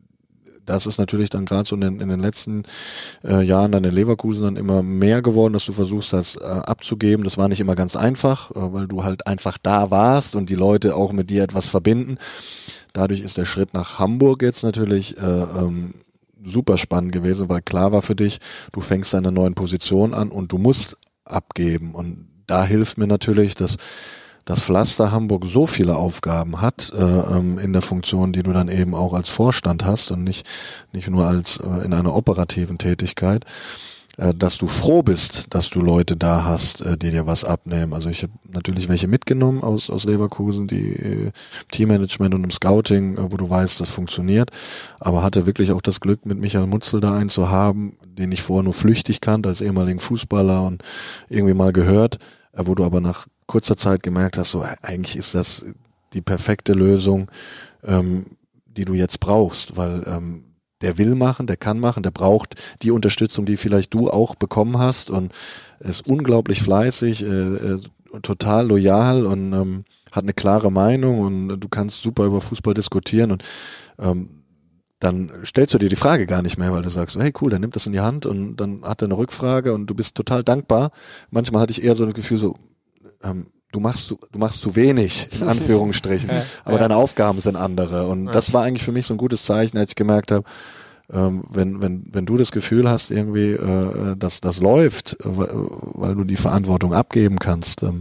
das ist natürlich dann gerade so in den, in den letzten äh, Jahren dann in Leverkusen dann immer mehr geworden, dass du versuchst, das äh, abzugeben. Das war nicht immer ganz einfach, äh, weil du halt einfach da warst und die Leute auch mit dir etwas verbinden. Dadurch ist der Schritt nach Hamburg jetzt natürlich äh, ähm, super spannend gewesen, weil klar war für dich, du fängst deine neuen Position an und du musst abgeben. Und da hilft mir natürlich, dass dass Pflaster Hamburg so viele Aufgaben hat äh, ähm, in der Funktion, die du dann eben auch als Vorstand hast und nicht nicht nur als äh, in einer operativen Tätigkeit, äh, dass du froh bist, dass du Leute da hast, äh, die dir was abnehmen. Also ich habe natürlich welche mitgenommen aus aus Leverkusen, die äh, Teammanagement und im Scouting, äh, wo du weißt, das funktioniert, aber hatte wirklich auch das Glück, mit Michael Mutzel da einen zu haben, den ich vorher nur flüchtig kannte als ehemaligen Fußballer und irgendwie mal gehört, äh, wo du aber nach kurzer Zeit gemerkt hast, so eigentlich ist das die perfekte Lösung, ähm, die du jetzt brauchst, weil ähm, der will machen, der kann machen, der braucht die Unterstützung, die vielleicht du auch bekommen hast, und ist unglaublich fleißig, äh, äh, total loyal und ähm, hat eine klare Meinung, und du kannst super über Fußball diskutieren, und ähm, dann stellst du dir die Frage gar nicht mehr, weil du sagst, hey cool, der nimmt das in die Hand, und dann hat er eine Rückfrage und du bist total dankbar. Manchmal hatte ich eher so ein Gefühl so, ähm, du machst du, du machst zu wenig, in Anführungsstrichen, ja, aber ja. Deine Aufgaben sind andere, und ja. Das war eigentlich für mich so ein gutes Zeichen, als ich gemerkt habe, ähm, wenn wenn wenn du das Gefühl hast irgendwie, äh, dass das läuft, weil, weil du die Verantwortung abgeben kannst, ähm,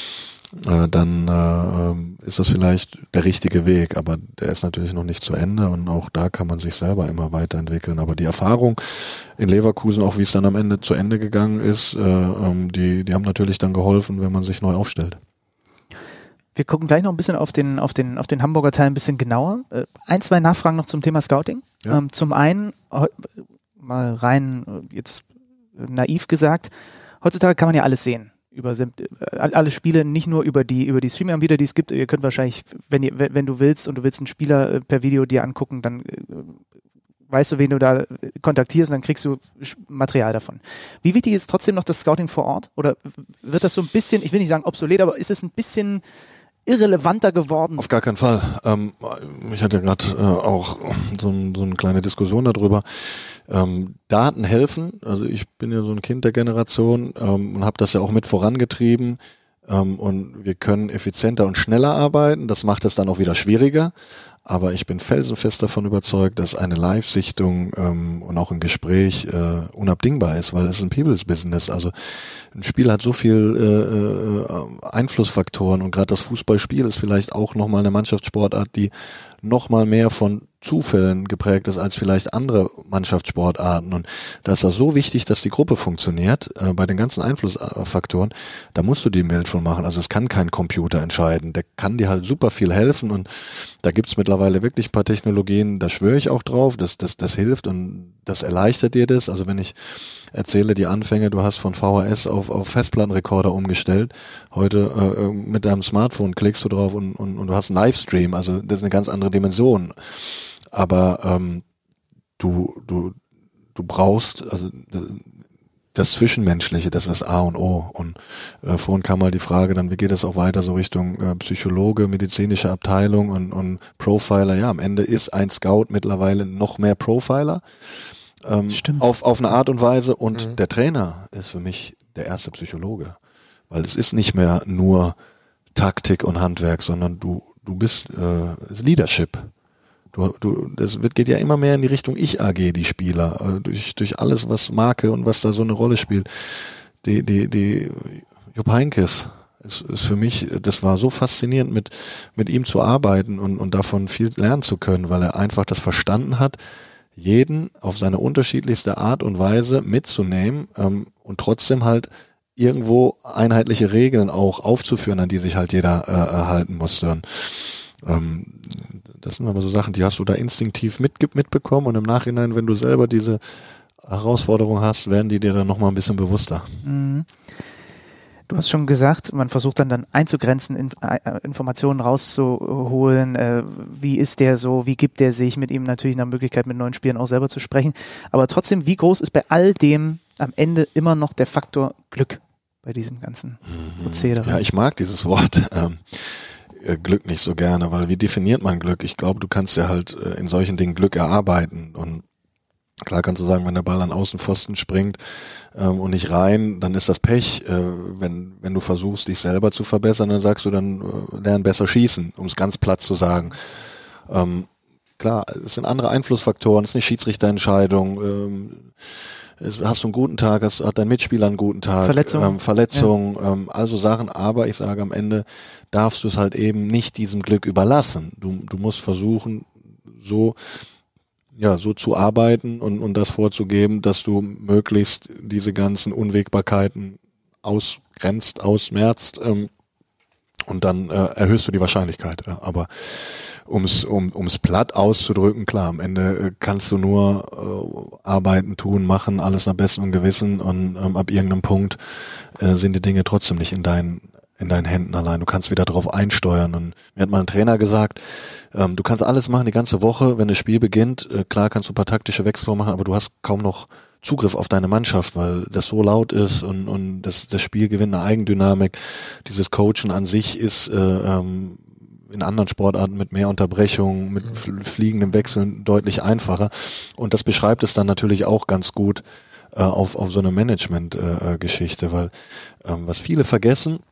äh, dann äh, ist das vielleicht der richtige Weg, aber der ist natürlich noch nicht zu Ende, und auch da kann man sich selber immer weiterentwickeln. Aber die Erfahrung in Leverkusen, auch wie es dann am Ende zu Ende gegangen ist, äh, die, die haben natürlich dann geholfen, wenn man sich neu aufstellt. Wir gucken gleich noch ein bisschen auf den, auf den, auf den Hamburger Teil ein bisschen genauer. Ein, zwei Nachfragen noch zum Thema Scouting. Ja. Ähm, zum einen, mal rein jetzt naiv gesagt, heutzutage kann man ja alles sehen. Über alle Spiele, nicht nur über die über die Streaming-Anbieter, die es gibt. Ihr könnt wahrscheinlich, wenn ihr, wenn du willst und du willst einen Spieler per Video dir angucken, dann weißt du, wen du da kontaktierst und dann kriegst du Material davon. Wie wichtig ist trotzdem noch das Scouting vor Ort? Oder wird das so ein bisschen, ich will nicht sagen obsolet, aber ist es ein bisschen irrelevanter geworden? Auf gar keinen Fall. Ähm, ich hatte gerade äh, auch so, ein, so eine kleine Diskussion darüber. Ähm, Daten helfen. Also ich bin ja so ein Kind der Generation ähm, und habe das ja auch mit vorangetrieben. Ähm, und wir können effizienter und schneller arbeiten. Das macht es dann auch wieder schwieriger. Aber ich bin felsenfest davon überzeugt, dass eine Live-Sichtung ähm, und auch ein Gespräch äh, unabdingbar ist, weil es ist ein People's Business. Also ein Spiel hat so viel äh, äh, Einflussfaktoren und gerade das Fußballspiel ist vielleicht auch nochmal eine Mannschaftssportart, die nochmal mehr von Zufällen geprägt ist als vielleicht andere Mannschaftssportarten. Und da ist das so wichtig, dass die Gruppe funktioniert, äh, bei den ganzen Einflussfaktoren, da musst du die Welt von machen. Also es kann kein Computer entscheiden, der kann dir halt super viel helfen und da gibt's mittlerweile wirklich ein paar Technologien, da schwöre ich auch drauf, dass das, das hilft und das erleichtert dir das. Also wenn ich erzähle die Anfänge, du hast von V H S auf, auf Festplattenrekorder umgestellt, heute äh, mit deinem Smartphone klickst du drauf und, und, und du hast einen Livestream, also das ist eine ganz andere Dimension. Aber ähm, du, du, du brauchst, also das Zwischenmenschliche, das ist das A und O. Und äh, vorhin kam mal die Frage, dann wie geht es auch weiter so Richtung äh, Psychologe, medizinische Abteilung und, und Profiler. Ja, am Ende ist ein Scout mittlerweile noch mehr Profiler ähm, auf, auf eine Art und Weise. Und mhm. der Trainer ist für mich der erste Psychologe. Weil es ist nicht mehr nur Taktik und Handwerk, sondern du, du bist äh, Leadership. Du, du, das wird, geht ja immer mehr in die Richtung Ich-A G, die Spieler, also durch, durch alles, was Marke und was da so eine Rolle spielt. Die, die, die, Jupp Heynckes ist, ist für mich, das war so faszinierend, mit, mit ihm zu arbeiten und, und davon viel lernen zu können, weil er einfach das verstanden hat, jeden auf seine unterschiedlichste Art und Weise mitzunehmen, ähm, und trotzdem halt irgendwo einheitliche Regeln auch aufzuführen, an die sich halt jeder äh, halten musste. Und, ähm, das sind aber so Sachen, die hast du da instinktiv mit, mitbekommen und im Nachhinein, wenn du selber diese Herausforderung hast, werden die dir dann nochmal ein bisschen bewusster. Mhm. Du hast schon gesagt, man versucht dann dann einzugrenzen, in, äh, Informationen rauszuholen, äh, wie ist der so, wie gibt der sich, mit ihm natürlich eine Möglichkeit, mit neuen Spielern auch selber zu sprechen, aber trotzdem, wie groß ist bei all dem am Ende immer noch der Faktor Glück bei diesem ganzen Prozedere? Ja, ich mag dieses Wort ähm, Glück nicht so gerne, weil wie definiert man Glück? Ich glaube, du kannst ja halt in solchen Dingen Glück erarbeiten und klar kannst du sagen, wenn der Ball an Außenpfosten springt ähm, und nicht rein, dann ist das Pech. Äh, wenn wenn du versuchst, dich selber zu verbessern, dann sagst du, dann äh, lern besser schießen, um es ganz platt zu sagen. Ähm, klar, es sind andere Einflussfaktoren, es ist eine Schiedsrichterentscheidung, ähm, es, hast du einen guten Tag, hast, hat dein Mitspieler einen guten Tag, Verletzung, ähm, Verletzung, ja. ähm, also Sachen, aber ich sage am Ende darfst du es halt eben nicht diesem Glück überlassen. Du, du musst versuchen, so ja, so zu arbeiten und, und das vorzugeben, dass du möglichst diese ganzen Unwägbarkeiten ausgrenzt, ausmerzt, ähm, und dann äh, erhöhst du die Wahrscheinlichkeit. Ja. Aber ums um, ums platt auszudrücken, klar, am Ende äh, kannst du nur äh, arbeiten, tun, machen, alles nach bestem Gewissen und ähm, ab irgendeinem Punkt äh, sind die Dinge trotzdem nicht in deinen in deinen Händen allein. Du kannst wieder darauf einsteuern. Und mir hat mal ein Trainer gesagt, ähm, du kannst alles machen die ganze Woche, wenn das Spiel beginnt. Äh, klar kannst du ein paar taktische Wechsel machen, aber du hast kaum noch Zugriff auf deine Mannschaft, weil das so laut ist und, und das, das Spiel gewinnt eine Eigendynamik. Dieses Coachen an sich ist äh, ähm, in anderen Sportarten mit mehr Unterbrechungen, mit mhm. fliegendem Wechseln deutlich einfacher. Und das beschreibt es dann natürlich auch ganz gut äh, auf, auf so eine Management-Geschichte, äh, weil ähm, was viele vergessen,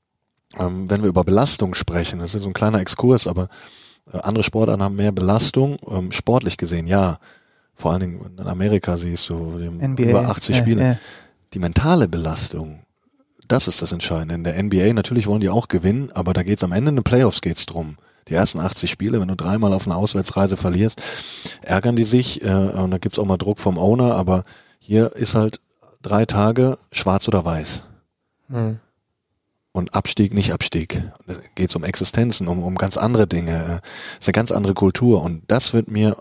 Ähm, wenn wir über Belastung sprechen, das ist so ein kleiner Exkurs, aber äh, andere Sportarten haben mehr Belastung, ähm, sportlich gesehen, ja. Vor allen Dingen in Amerika siehst du N B A, über achtzig äh, Spiele. äh. Die mentale Belastung, das ist das Entscheidende. In der N B A natürlich wollen die auch gewinnen, aber da geht's am Ende in den Playoffs geht's drum. Die ersten achtzig Spiele, wenn du dreimal auf einer Auswärtsreise verlierst, ärgern die sich äh, und da gibt's auch mal Druck vom Owner, aber hier ist halt drei Tage schwarz oder weiß. Mhm. Und Abstieg, nicht Abstieg. Da geht es um Existenzen, um, um ganz andere Dinge. Es ist eine ganz andere Kultur. Und das wird mir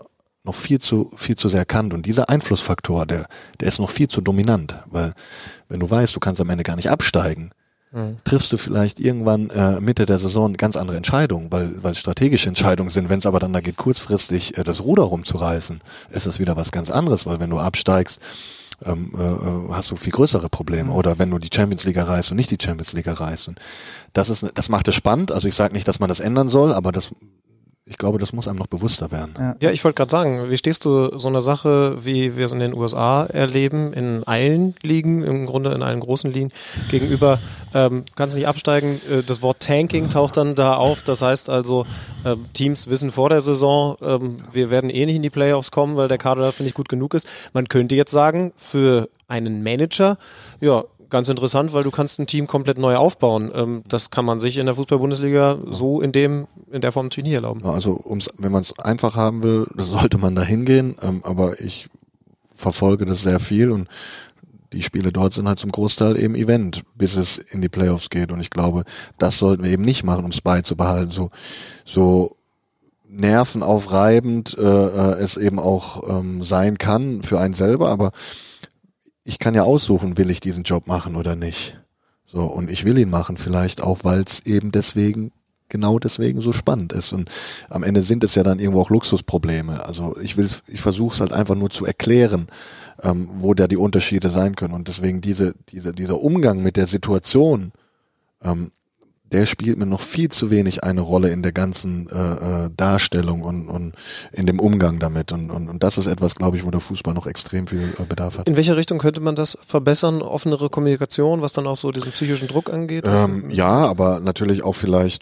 noch viel zu viel zu sehr kannt und dieser Einflussfaktor, der der ist noch viel zu dominant, weil wenn du weißt, du kannst am Ende gar nicht absteigen, mhm. triffst du vielleicht irgendwann äh, Mitte der Saison ganz andere Entscheidungen, weil weil strategische Entscheidungen sind. Wenn es aber dann da geht, kurzfristig äh, das Ruder rumzureißen, ist das wieder was ganz anderes, weil wenn du absteigst, ähm, äh, hast du viel größere Probleme. Mhm. Oder wenn du die Champions League erreichst und nicht die Champions League erreichst. Und das ist, das macht es spannend. Also ich sage nicht, dass man das ändern soll, aber das Ich glaube, das muss einem noch bewusster werden. Ja, ja ich wollte gerade sagen, wie stehst du so einer Sache, wie wir es in den U S A erleben, in allen Ligen, im Grunde in allen großen Ligen gegenüber, ähm, kannst nicht absteigen, äh, das Wort Tanking taucht dann da auf, das heißt also, äh, Teams wissen vor der Saison, ähm, wir werden eh nicht in die Playoffs kommen, weil der Kader dafür nicht gut genug ist. Man könnte jetzt sagen, für einen Manager, ja, ganz interessant, weil du kannst ein Team komplett neu aufbauen. Ähm, das kann man sich in der Fußball-Bundesliga so in dem in der Form natürlich nicht erlauben. Also um's, wenn man es einfach haben will, sollte man da hingehen. Ähm, aber ich verfolge das sehr viel und die Spiele dort sind halt zum Großteil eben Event, bis es in die Playoffs geht. Und ich glaube, das sollten wir eben nicht machen, um es beizubehalten. So so nervenaufreibend äh, es eben auch ähm, sein kann für einen selber, aber ich kann ja aussuchen, will ich diesen Job machen oder nicht. So, und ich will ihn machen, vielleicht auch, weil es eben deswegen, genau deswegen so spannend ist. Und am Ende sind es ja dann irgendwo auch Luxusprobleme. Also ich will, ich versuche es halt einfach nur zu erklären, ähm, wo da die Unterschiede sein können. Und deswegen diese, diese, dieser Umgang mit der Situation, ähm, der spielt mir noch viel zu wenig eine Rolle in der ganzen äh, äh, Darstellung und, und in dem Umgang damit. Und, und, und das ist etwas, glaube ich, wo der Fußball noch extrem viel äh, Bedarf hat. In welche Richtung könnte man das verbessern? Offenere Kommunikation, was dann auch so diesen psychischen Druck angeht? Ähm, ja, aber natürlich auch vielleicht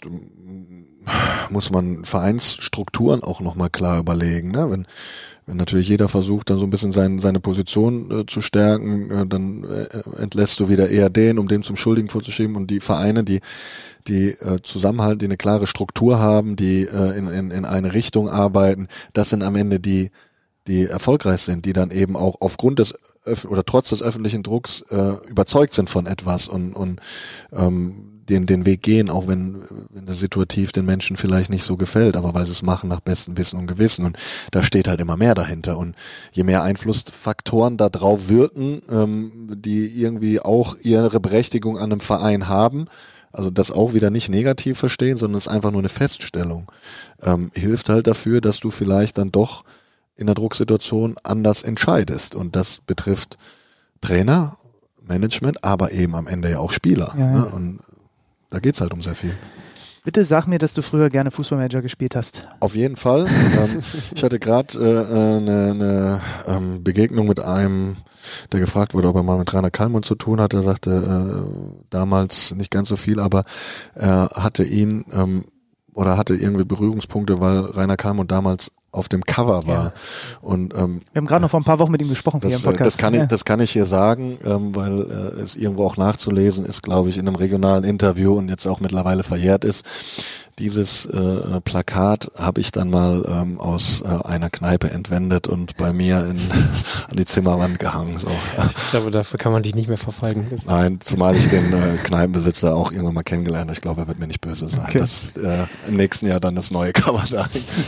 muss man Vereinsstrukturen auch nochmal klar überlegen. Ne? Wenn Wenn natürlich jeder versucht, dann so ein bisschen sein, seine Position äh, zu stärken, äh, dann äh, entlässt du wieder eher den, um dem zum Schuldigen vorzuschieben. Und die Vereine, die die äh, zusammenhalten, die eine klare Struktur haben, die äh, in, in, in eine Richtung arbeiten, das sind am Ende die, die erfolgreich sind, die dann eben auch aufgrund des Öf- oder trotz des öffentlichen Drucks äh, überzeugt sind von etwas und, und ähm, den den Weg gehen, auch wenn wenn das situativ den Menschen vielleicht nicht so gefällt, aber weil sie es machen nach bestem Wissen und Gewissen und da steht halt immer mehr dahinter und je mehr Einflussfaktoren da drauf wirken, ähm, die irgendwie auch ihre Berechtigung an einem Verein haben, also das auch wieder nicht negativ verstehen, sondern es ist einfach nur eine Feststellung, ähm, hilft halt dafür, dass du vielleicht dann doch in der Drucksituation anders entscheidest und das betrifft Trainer, Management, aber eben am Ende ja auch Spieler. Ja, ja. Ne? Und da geht's halt um sehr viel. Bitte sag mir, dass du früher gerne Fußballmanager gespielt hast. Auf jeden Fall. ähm, ich hatte gerade äh, eine, eine ähm, Begegnung mit einem, der gefragt wurde, ob er mal mit Rainer Kallmund zu tun hatte. Er sagte äh, damals nicht ganz so viel, aber er hatte ihn ähm, oder hatte irgendwie Berührungspunkte, weil Rainer Kallmund damals auf dem Cover war. Ja. Und ähm, wir haben gerade noch vor ein paar Wochen mit ihm gesprochen das, hier im Podcast. Das kann, ja. ich, das kann ich hier sagen, ähm, weil äh, es irgendwo auch nachzulesen ist, glaube ich, in einem regionalen Interview und jetzt auch mittlerweile verjährt ist. Dieses äh, Plakat habe ich dann mal ähm, aus äh, einer Kneipe entwendet und bei mir in, an die Zimmerwand gehangen. So. Ich glaube, dafür kann man dich nicht mehr verfolgen. Das Nein, zumal ich den äh, Kneipenbesitzer auch irgendwann mal kennengelernt habe. Ich glaube, er wird mir nicht böse sein, okay. dass äh, im nächsten Jahr dann das neue Cover da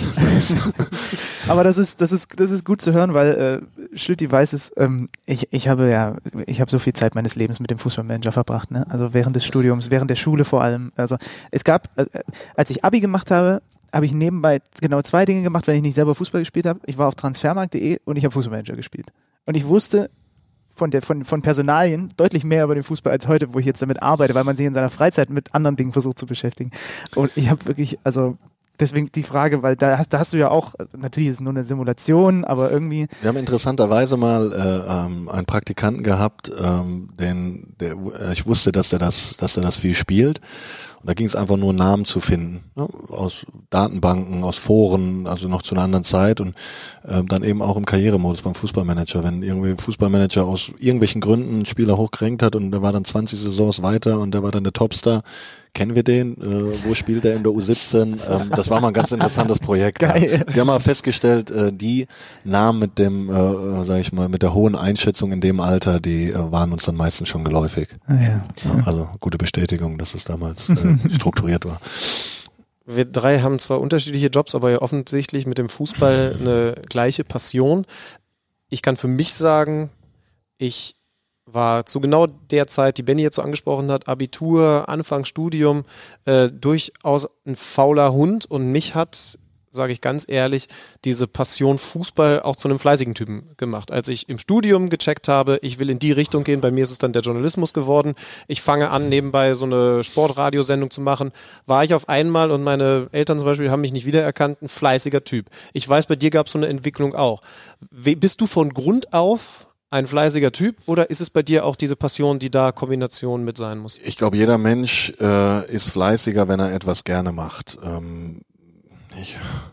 Aber das ist, das ist, das ist gut zu hören, weil äh, Schlütti weiß es, ähm, ich, ich habe ja, ich habe so viel Zeit meines Lebens mit dem Fußballmanager verbracht, ne? Also während des Studiums, während der Schule vor allem. Also es gab, äh, als ich Abi gemacht habe, habe ich nebenbei genau zwei Dinge gemacht, wenn ich nicht selber Fußball gespielt habe. Ich war auf transfermarkt punkt de und ich habe Fußballmanager gespielt. Und ich wusste von der von von Personalien deutlich mehr über den Fußball als heute, wo ich jetzt damit arbeite, weil man sich in seiner Freizeit mit anderen Dingen versucht zu beschäftigen. Und ich habe wirklich, also deswegen die Frage, weil da hast, da hast du ja auch, natürlich ist es nur eine Simulation, aber irgendwie... Wir haben interessanterweise mal äh, ähm, einen Praktikanten gehabt, ähm, den, der, äh, ich wusste, dass er das, dass er das viel spielt. Und da ging es einfach nur, Namen zu finden, ne? Aus Datenbanken, aus Foren, also noch zu einer anderen Zeit und äh, dann eben auch im Karrieremodus beim Fußballmanager. Wenn irgendwie ein Fußballmanager aus irgendwelchen Gründen einen Spieler hochgerankt hat und der war dann zwanzig Saisons weiter und der war dann der Topstar, kennen wir den? Äh, wo spielt er in der U siebzehn? Ähm, das war mal ein ganz interessantes Projekt. Geil. Ja. Wir haben mal festgestellt, äh, die Namen mit dem, äh, sag ich mal, mit der hohen Einschätzung in dem Alter, die äh, waren uns dann meistens schon geläufig. Ah, ja. Ja, also gute Bestätigung, dass es damals äh, strukturiert war. Wir drei haben zwar unterschiedliche Jobs, aber ja offensichtlich mit dem Fußball eine gleiche Passion. Ich kann für mich sagen, ich war zu genau der Zeit, die Benni jetzt so angesprochen hat, Abitur, Anfang Studium, äh, durchaus ein fauler Hund und mich hat, sage ich ganz ehrlich, diese Passion Fußball auch zu einem fleißigen Typen gemacht. Als ich im Studium gecheckt habe, ich will in die Richtung gehen, bei mir ist es dann der Journalismus geworden, ich fange an, nebenbei so eine Sportradiosendung zu machen, war ich auf einmal, und meine Eltern zum Beispiel haben mich nicht wiedererkannt, ein fleißiger Typ. Ich weiß, bei dir gab es so eine Entwicklung auch. Wie, bist du von Grund auf ein fleißiger Typ oder ist es bei dir auch diese Passion, die da Kombination mit sein muss? Ich glaube, jeder Mensch äh, ist fleißiger, wenn er etwas gerne macht. Ähm, ich,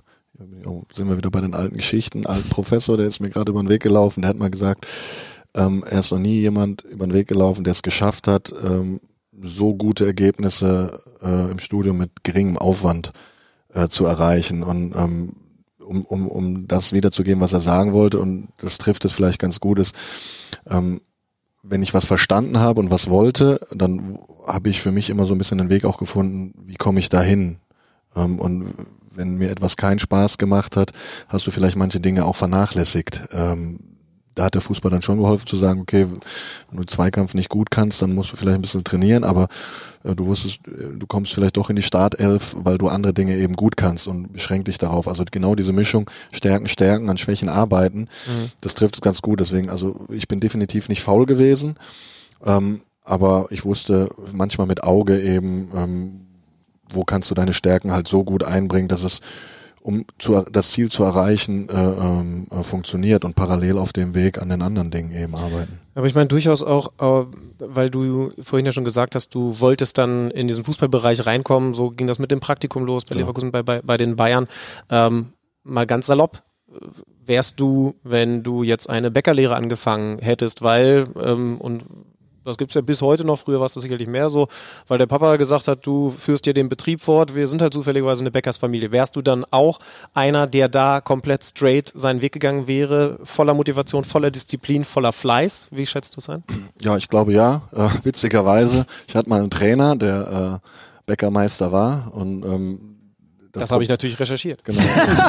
oh, sind wir wieder bei den alten Geschichten. Ein alten Professor, der ist mir gerade über den Weg gelaufen, der hat mal gesagt, ähm, er ist noch nie jemand über den Weg gelaufen, der es geschafft hat, ähm, so gute Ergebnisse äh, im Studium mit geringem Aufwand äh, zu erreichen. Und ähm, Um, um, um das wiederzugeben, was er sagen wollte, und das trifft es vielleicht ganz gut, ist, ähm, wenn ich was verstanden habe und was wollte, dann habe ich für mich immer so ein bisschen den Weg auch gefunden, wie komme ich dahin? Ähm, und wenn mir etwas keinen Spaß gemacht hat, hast du vielleicht manche Dinge auch vernachlässigt. Ähm, da hat der Fußball dann schon geholfen zu sagen, okay, wenn du Zweikampf nicht gut kannst, dann musst du vielleicht ein bisschen trainieren, aber äh, du wusstest, du kommst vielleicht doch in die Startelf, weil du andere Dinge eben gut kannst und beschränk dich darauf. Also genau diese Mischung, Stärken, Stärken, an Schwächen arbeiten, mhm. das trifft es ganz gut. Deswegen, also ich bin definitiv nicht faul gewesen, ähm, aber ich wusste manchmal mit Auge eben, ähm, wo kannst du deine Stärken halt so gut einbringen, dass es um zu, das Ziel zu erreichen, äh, äh, funktioniert und parallel auf dem Weg an den anderen Dingen eben arbeiten. Aber ich meine durchaus auch, äh, weil du vorhin ja schon gesagt hast, du wolltest dann in diesen Fußballbereich reinkommen, so ging das mit dem Praktikum los bei ja. Leverkusen, bei, bei, bei den Bayern. Ähm, mal ganz salopp, wärst du, wenn du jetzt eine Bäckerlehre angefangen hättest, weil, ähm, und das gibt's ja bis heute noch, früher war es das sicherlich mehr so, weil der Papa gesagt hat, du führst dir den Betrieb fort, wir sind halt zufälligerweise eine Bäckersfamilie. Wärst du dann auch einer, der da komplett straight seinen Weg gegangen wäre, voller Motivation, voller Disziplin, voller Fleiß? Wie schätzt du es ein? Ja, ich glaube ja. Äh, witzigerweise, ich hatte mal einen Trainer, der äh, Bäckermeister war und ähm, Das, das habe ich natürlich recherchiert. Genau.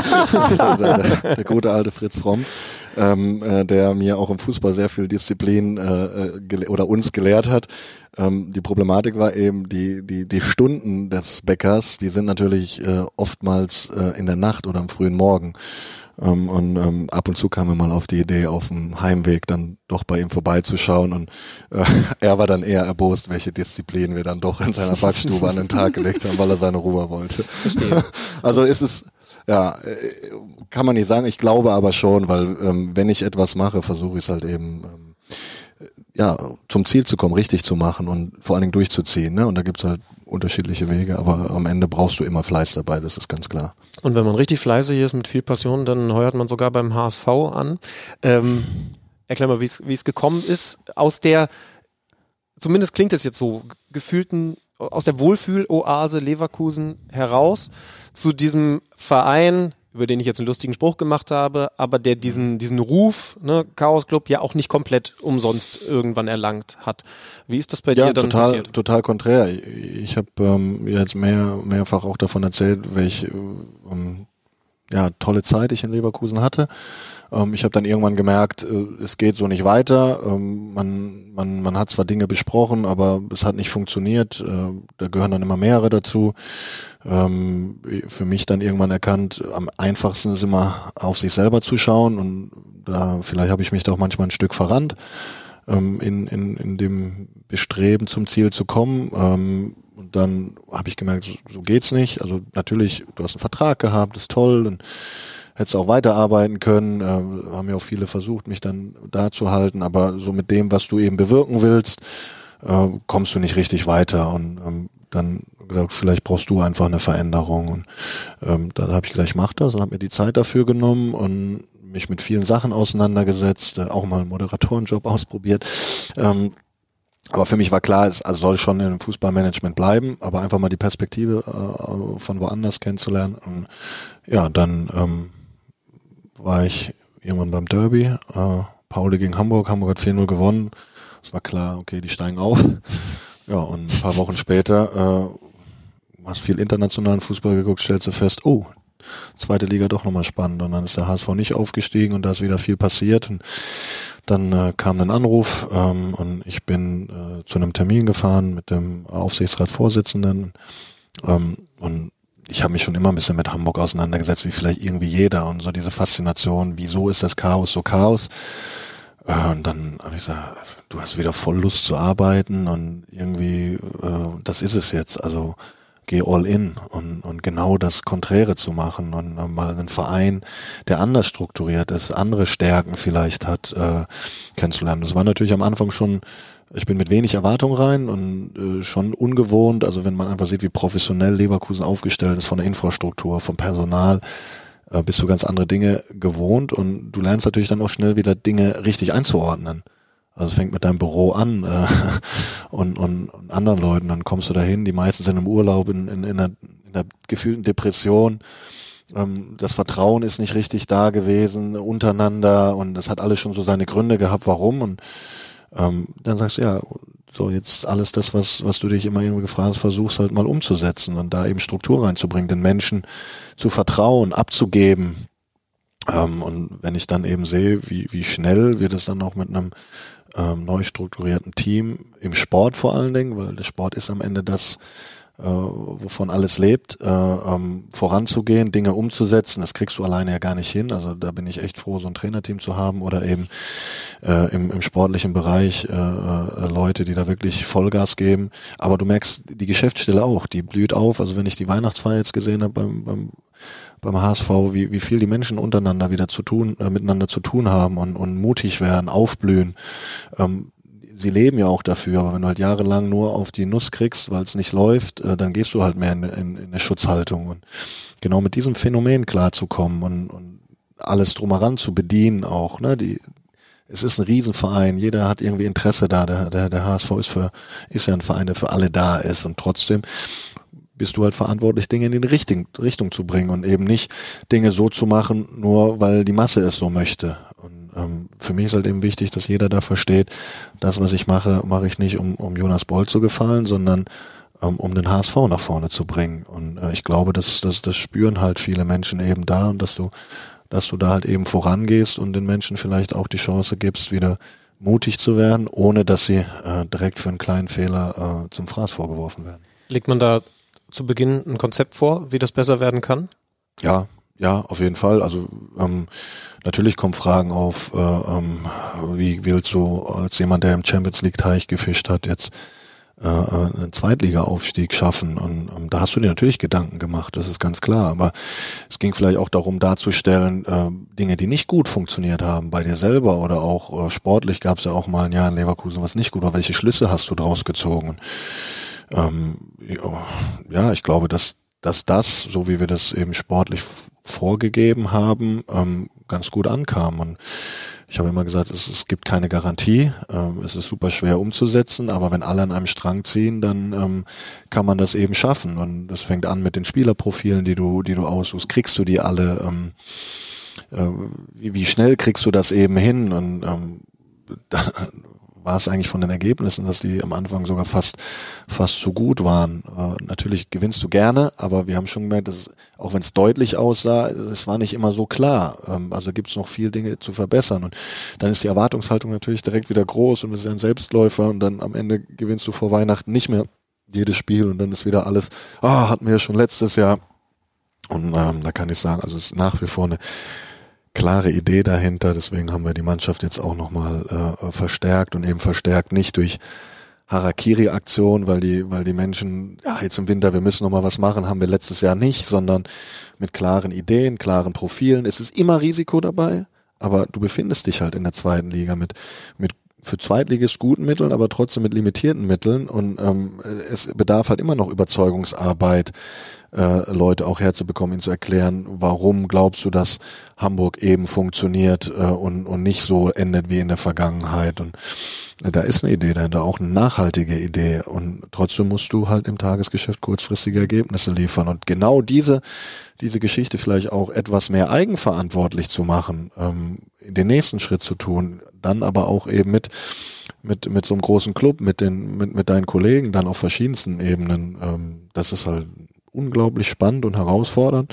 der, der, der gute alte Fritz Fromm, ähm, äh, der mir auch im Fußball sehr viel Disziplin äh, gele- oder uns gelehrt hat. Ähm, die Problematik war eben, die die die Stunden des Bäckers, die sind natürlich äh, oftmals äh, in der Nacht oder am frühen Morgen. Ähm, und ähm, ab und zu kam er mal auf die Idee, auf dem Heimweg dann doch bei ihm vorbeizuschauen, und äh, er war dann eher erbost, welche Disziplin wir dann doch in seiner Backstube an den Tag gelegt haben, weil er seine Ruhe wollte. Also ist es, ja, kann man nicht sagen, ich glaube aber schon, weil ähm, wenn ich etwas mache, versuche ich es halt eben ähm, ja, zum Ziel zu kommen, richtig zu machen und vor allen Dingen durchzuziehen, ne? Und da gibt's halt unterschiedliche Wege, aber am Ende brauchst du immer Fleiß dabei, das ist ganz klar. Und wenn man richtig fleißig ist, mit viel Passion, dann heuert man sogar beim H S V an. Ähm, erklär mal, wie es wie es gekommen ist, aus der, zumindest klingt es jetzt so, gefühlten, aus der Wohlfühl-Oase Leverkusen heraus zu diesem Verein, über den ich jetzt einen lustigen Spruch gemacht habe, aber der diesen diesen Ruf, ne, Chaos Club, ja auch nicht komplett umsonst irgendwann erlangt hat. Wie ist das bei ja, dir dann total, passiert? Total konträr. Ich habe ähm, jetzt mehr mehrfach auch davon erzählt, welche ähm, ja, tolle Zeit ich in Leverkusen hatte. Ähm, ich habe dann irgendwann gemerkt, äh, es geht so nicht weiter. Ähm, man man man hat zwar Dinge besprochen, aber es hat nicht funktioniert. Äh, da gehören dann immer mehrere dazu. Ähm, für mich dann irgendwann erkannt, am einfachsten ist immer auf sich selber zu schauen, und da vielleicht habe ich mich da auch manchmal ein Stück verrannt, ähm, in, in, in dem Bestreben zum Ziel zu kommen, ähm, und dann habe ich gemerkt, so, so geht's nicht. Also natürlich, du hast einen Vertrag gehabt, ist toll, und hättest auch weiterarbeiten können, äh, haben ja auch viele versucht, mich dann da zu halten, aber so mit dem, was du eben bewirken willst, äh, kommst du nicht richtig weiter, und ähm, dann gesagt, vielleicht brauchst du einfach eine Veränderung, und ähm, dann habe ich gleich mach das und habe mir die Zeit dafür genommen und mich mit vielen Sachen auseinandergesetzt, äh, auch mal einen Moderatorenjob ausprobiert, ähm, aber für mich war klar, es also soll schon im Fußballmanagement bleiben, aber einfach mal die Perspektive äh, von woanders kennenzulernen, und ja, dann ähm, war ich irgendwann beim Derby, äh, Pauli gegen Hamburg, Hamburg hat vier null gewonnen, es war klar, okay, die steigen auf. Ja, und ein paar Wochen später äh, hast viel internationalen Fußball geguckt, stellst du fest, oh, zweite Liga doch nochmal spannend und dann ist der H S V nicht aufgestiegen und da ist wieder viel passiert und dann äh, kam ein Anruf ähm, und ich bin äh, zu einem Termin gefahren mit dem Aufsichtsratsvorsitzenden ähm, und ich habe mich schon immer ein bisschen mit Hamburg auseinandergesetzt, wie vielleicht irgendwie jeder und so diese Faszination, wieso ist das Chaos so Chaos? Äh, und dann habe ich gesagt, du hast wieder voll Lust zu arbeiten und irgendwie, äh, das ist es jetzt, also geh all in und, und genau das Konträre zu machen und äh, mal einen Verein, der anders strukturiert ist, andere Stärken vielleicht hat, äh, kennenzulernen. Das war natürlich am Anfang schon, ich bin mit wenig Erwartung rein und äh, schon ungewohnt, also wenn man einfach sieht, wie professionell Leverkusen aufgestellt ist von der Infrastruktur, vom Personal, äh, bist du ganz andere Dinge gewohnt und du lernst natürlich dann auch schnell wieder Dinge richtig einzuordnen. Also fängt mit deinem Büro an äh, und, und, und anderen Leuten, dann kommst du dahin, die meisten sind im Urlaub in, in, in, einer, in einer gefühlten Depression, ähm, das Vertrauen ist nicht richtig da gewesen untereinander und das hat alles schon so seine Gründe gehabt, warum und ähm, dann sagst du, ja, so jetzt alles das, was was du dich immer irgendwie gefragt hast, versuchst halt mal umzusetzen und da eben Struktur reinzubringen, den Menschen zu vertrauen, abzugeben. Ähm, und wenn ich dann eben sehe, wie wie schnell wir das dann auch mit einem ähm, neu strukturierten Team im Sport vor allen Dingen, weil der Sport ist am Ende das, äh, wovon alles lebt, äh, ähm, voranzugehen, Dinge umzusetzen, das kriegst du alleine ja gar nicht hin. Also da bin ich echt froh, so ein Trainerteam zu haben oder eben äh, im, im sportlichen Bereich äh, äh, Leute, die da wirklich Vollgas geben. Aber du merkst die Geschäftsstelle auch, die blüht auf. Also wenn ich die Weihnachtsfeier jetzt gesehen habe beim, beim beim H S V, wie, wie viel die Menschen untereinander wieder zu tun, äh, miteinander zu tun haben und, und mutig werden, aufblühen. Ähm, sie leben ja auch dafür, aber wenn du halt jahrelang nur auf die Nuss kriegst, weil es nicht läuft, äh, dann gehst du halt mehr in, in, in eine Schutzhaltung. Und genau mit diesem Phänomen klarzukommen und, und alles drumheran zu bedienen auch, ne, die, es ist ein Riesenverein, jeder hat irgendwie Interesse da, der, der, der H S V ist für, ist ja ein Verein, der für alle da ist und trotzdem bist du halt verantwortlich, Dinge in die richtige Richtung zu bringen und eben nicht Dinge so zu machen, nur weil die Masse es so möchte. Und ähm, für mich ist halt eben wichtig, dass jeder da versteht, das, was ich mache, mache ich nicht, um, um Jonas Boll zu gefallen, sondern ähm, um den H S V nach vorne zu bringen. Und äh, ich glaube, dass, dass das spüren halt viele Menschen eben da und dass du, dass du da halt eben vorangehst und den Menschen vielleicht auch die Chance gibst, wieder mutig zu werden, ohne dass sie äh, direkt für einen kleinen Fehler äh, zum Fraß vorgeworfen werden. Legt man da zu Beginn ein Konzept vor, wie das besser werden kann? Ja, ja, auf jeden Fall. Also ähm, natürlich kommen Fragen auf, äh, ähm, wie willst du als jemand, der im Champions League Teich gefischt hat, jetzt äh, einen Zweitliga-Aufstieg schaffen? Und ähm, da hast du dir natürlich Gedanken gemacht, das ist ganz klar. Aber es ging vielleicht auch darum darzustellen, äh, Dinge, die nicht gut funktioniert haben bei dir selber oder auch äh, sportlich gab es ja auch mal ein Jahr in Leverkusen, was nicht gut war. Welche Schlüsse hast du draus gezogen? Ähm, ja, ich glaube, dass, dass das, so wie wir das eben sportlich f- vorgegeben haben, ähm, ganz gut ankam. Und ich habe immer gesagt, es, es gibt keine Garantie, ähm, es ist super schwer umzusetzen, aber wenn alle an einem Strang ziehen, dann ähm, kann man das eben schaffen. Und das fängt an mit den Spielerprofilen, die du, die du aussuchst. Kriegst du die alle? Ähm, äh, wie, wie schnell kriegst du das eben hin? Und ähm, da, war es eigentlich von den Ergebnissen, dass die am Anfang sogar fast fast zu gut waren. Äh, natürlich gewinnst du gerne, aber wir haben schon gemerkt, dass auch wenn es deutlich aussah, es war nicht immer so klar. Ähm, also gibt es noch viel Dinge zu verbessern und dann ist die Erwartungshaltung natürlich direkt wieder groß und es ist ja ein Selbstläufer und dann am Ende gewinnst du vor Weihnachten nicht mehr jedes Spiel und dann ist wieder alles, ah, oh, hatten wir ja schon letztes Jahr. Und ähm, da kann ich sagen, also es ist nach wie vor eine klare Idee dahinter, deswegen haben wir die Mannschaft jetzt auch nochmal äh, verstärkt und eben verstärkt nicht durch Harakiri-Aktion, weil die, weil die Menschen, ja jetzt im Winter, wir müssen nochmal was machen, haben wir letztes Jahr nicht, sondern mit klaren Ideen, klaren Profilen. Es ist immer Risiko dabei, aber du befindest dich halt in der zweiten Liga mit mit für Zweitligist guten Mitteln, aber trotzdem mit limitierten Mitteln und ähm, es bedarf halt immer noch Überzeugungsarbeit, äh, Leute auch herzubekommen, ihnen zu erklären, warum glaubst du, dass Hamburg eben funktioniert äh, und, und nicht so endet wie in der Vergangenheit. Und äh, da ist eine Idee dahinter, auch eine nachhaltige Idee und trotzdem musst du halt im Tagesgeschäft kurzfristige Ergebnisse liefern und genau diese diese Geschichte vielleicht auch etwas mehr eigenverantwortlich zu machen, ähm, den nächsten Schritt zu tun, dann aber auch eben mit mit mit so einem großen Club, mit den mit mit deinen Kollegen dann auf verschiedensten Ebenen. Ähm, das ist halt unglaublich spannend und herausfordernd.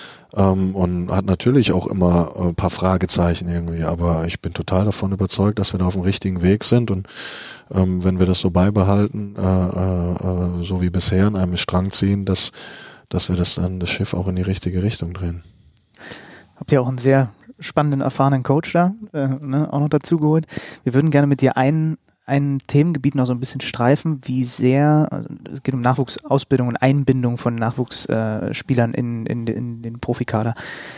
Ähm, und hat natürlich auch immer ein paar Fragezeichen irgendwie, aber ich bin total davon überzeugt, dass wir da auf dem richtigen Weg sind und ähm, wenn wir das so beibehalten, äh, äh, so wie bisher an einem Strang ziehen, dass, dass wir das dann das Schiff auch in die richtige Richtung drehen. Habt ihr auch einen sehr spannenden, erfahrenen Coach da, äh, ne, auch noch dazu geholt. Wir würden gerne mit dir ein ein Themengebiet noch so ein bisschen streifen, wie sehr, also es geht um Nachwuchsausbildung und Einbindung von Nachwuchsspielern äh, in, in, in den Profikader.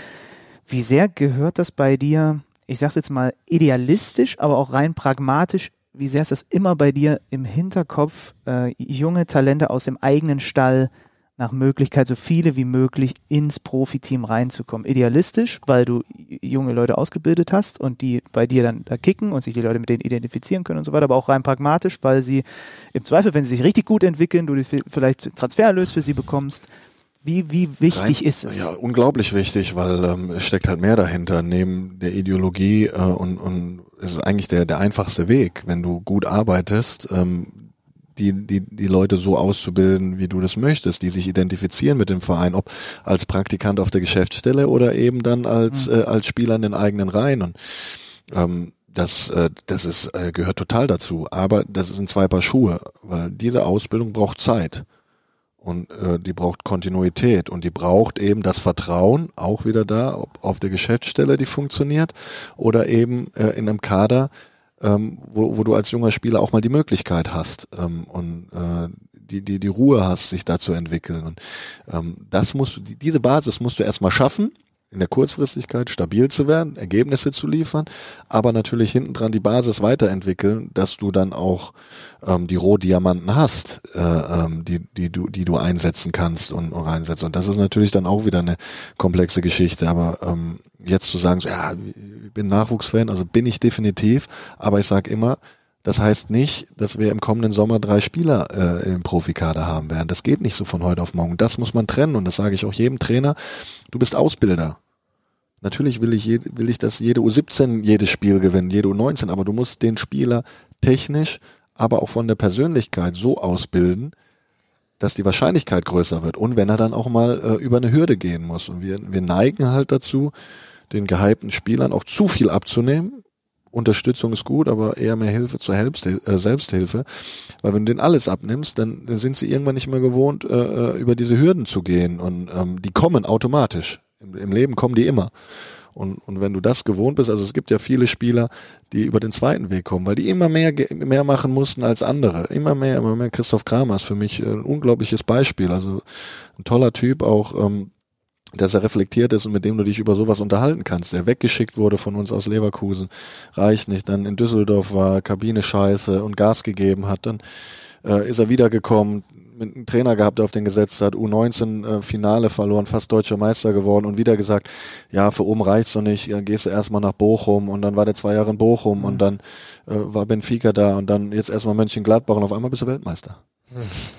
Wie sehr gehört das bei dir, ich sag's jetzt mal idealistisch, aber auch rein pragmatisch, wie sehr ist das immer bei dir im Hinterkopf, äh, junge Talente aus dem eigenen Stall nach Möglichkeit so viele wie möglich ins Profiteam reinzukommen. Idealistisch, weil du junge Leute ausgebildet hast und die bei dir dann da kicken und sich die Leute mit denen identifizieren können und so weiter, aber auch rein pragmatisch, weil sie im Zweifel, wenn sie sich richtig gut entwickeln, du vielleicht Transfererlös für sie bekommst. Wie, wie wichtig rein, ist es? Ja, unglaublich wichtig, weil ähm, es steckt halt mehr dahinter. Neben der Ideologie äh, und, und es ist eigentlich der, der einfachste Weg, wenn du gut arbeitest, ähm, die, die, die Leute so auszubilden, wie du das möchtest, die sich identifizieren mit dem Verein, ob als Praktikant auf der Geschäftsstelle oder eben dann als, mhm. äh, als Spieler in den eigenen Reihen. Und ähm, das, äh, das ist, äh, gehört total dazu. Aber das sind zwei Paar Schuhe, weil diese Ausbildung braucht Zeit. Und äh, die braucht Kontinuität und die braucht eben das Vertrauen, auch wieder da, ob auf der Geschäftsstelle, die funktioniert, oder eben äh, in einem Kader, Ähm, wo, wo du als junger Spieler auch mal die Möglichkeit hast ähm, und äh, die, die, die Ruhe hast, sich da zu entwickeln. Und ähm, das musst du, die, diese Basis musst du erstmal schaffen, in der Kurzfristigkeit stabil zu werden, Ergebnisse zu liefern, aber natürlich hinten dran die Basis weiterentwickeln, dass du dann auch ähm, die Rohdiamanten hast, äh, ähm, die, die du, die du einsetzen kannst und, und reinsetzt. Und das ist natürlich dann auch wieder eine komplexe Geschichte, aber ähm, jetzt zu sagen, so, ja, ich bin Nachwuchsfan, also bin ich definitiv, aber ich sage immer, das heißt nicht, dass wir im kommenden Sommer drei Spieler äh, im Profikader haben werden. Das geht nicht so von heute auf morgen. Das muss man trennen und das sage ich auch jedem Trainer. Du bist Ausbilder. Natürlich will ich, je, will ich, dass jede U siebzehn jedes Spiel gewinnen, jede U neunzehn, aber du musst den Spieler technisch, aber auch von der Persönlichkeit so ausbilden, dass die Wahrscheinlichkeit größer wird und wenn er dann auch mal äh, über eine Hürde gehen muss. Und wir, wir neigen halt dazu, den gehypten Spielern auch zu viel abzunehmen. Unterstützung ist gut, aber eher mehr Hilfe zur Selbsthil- äh, Selbsthilfe. Weil wenn du denen alles abnimmst, dann, dann sind sie irgendwann nicht mehr gewohnt, äh, über diese Hürden zu gehen. Und ähm, die kommen automatisch. Im, Im Leben kommen die immer. Und, und wenn du das gewohnt bist, also es gibt ja viele Spieler, die über den zweiten Weg kommen, weil die immer mehr mehr machen mussten als andere. Immer mehr, immer mehr. Christoph Kramer ist für mich ein unglaubliches Beispiel. Also ein toller Typ, auch ähm, dass er reflektiert ist und mit dem du dich über sowas unterhalten kannst. Der weggeschickt wurde von uns aus Leverkusen, reicht nicht, dann in Düsseldorf war, Kabine scheiße und Gas gegeben hat, dann äh, ist er wiedergekommen, mit einem Trainer gehabt, der auf den gesetzt hat, U neunzehn äh, Finale verloren, fast deutscher Meister geworden und wieder gesagt, ja, für oben reicht's noch nicht, dann gehst du erstmal nach Bochum und dann war der zwei Jahre in Bochum mhm. und dann äh, war Benfica da und dann jetzt erstmal Mönchengladbach und auf einmal bist du Weltmeister. Mhm.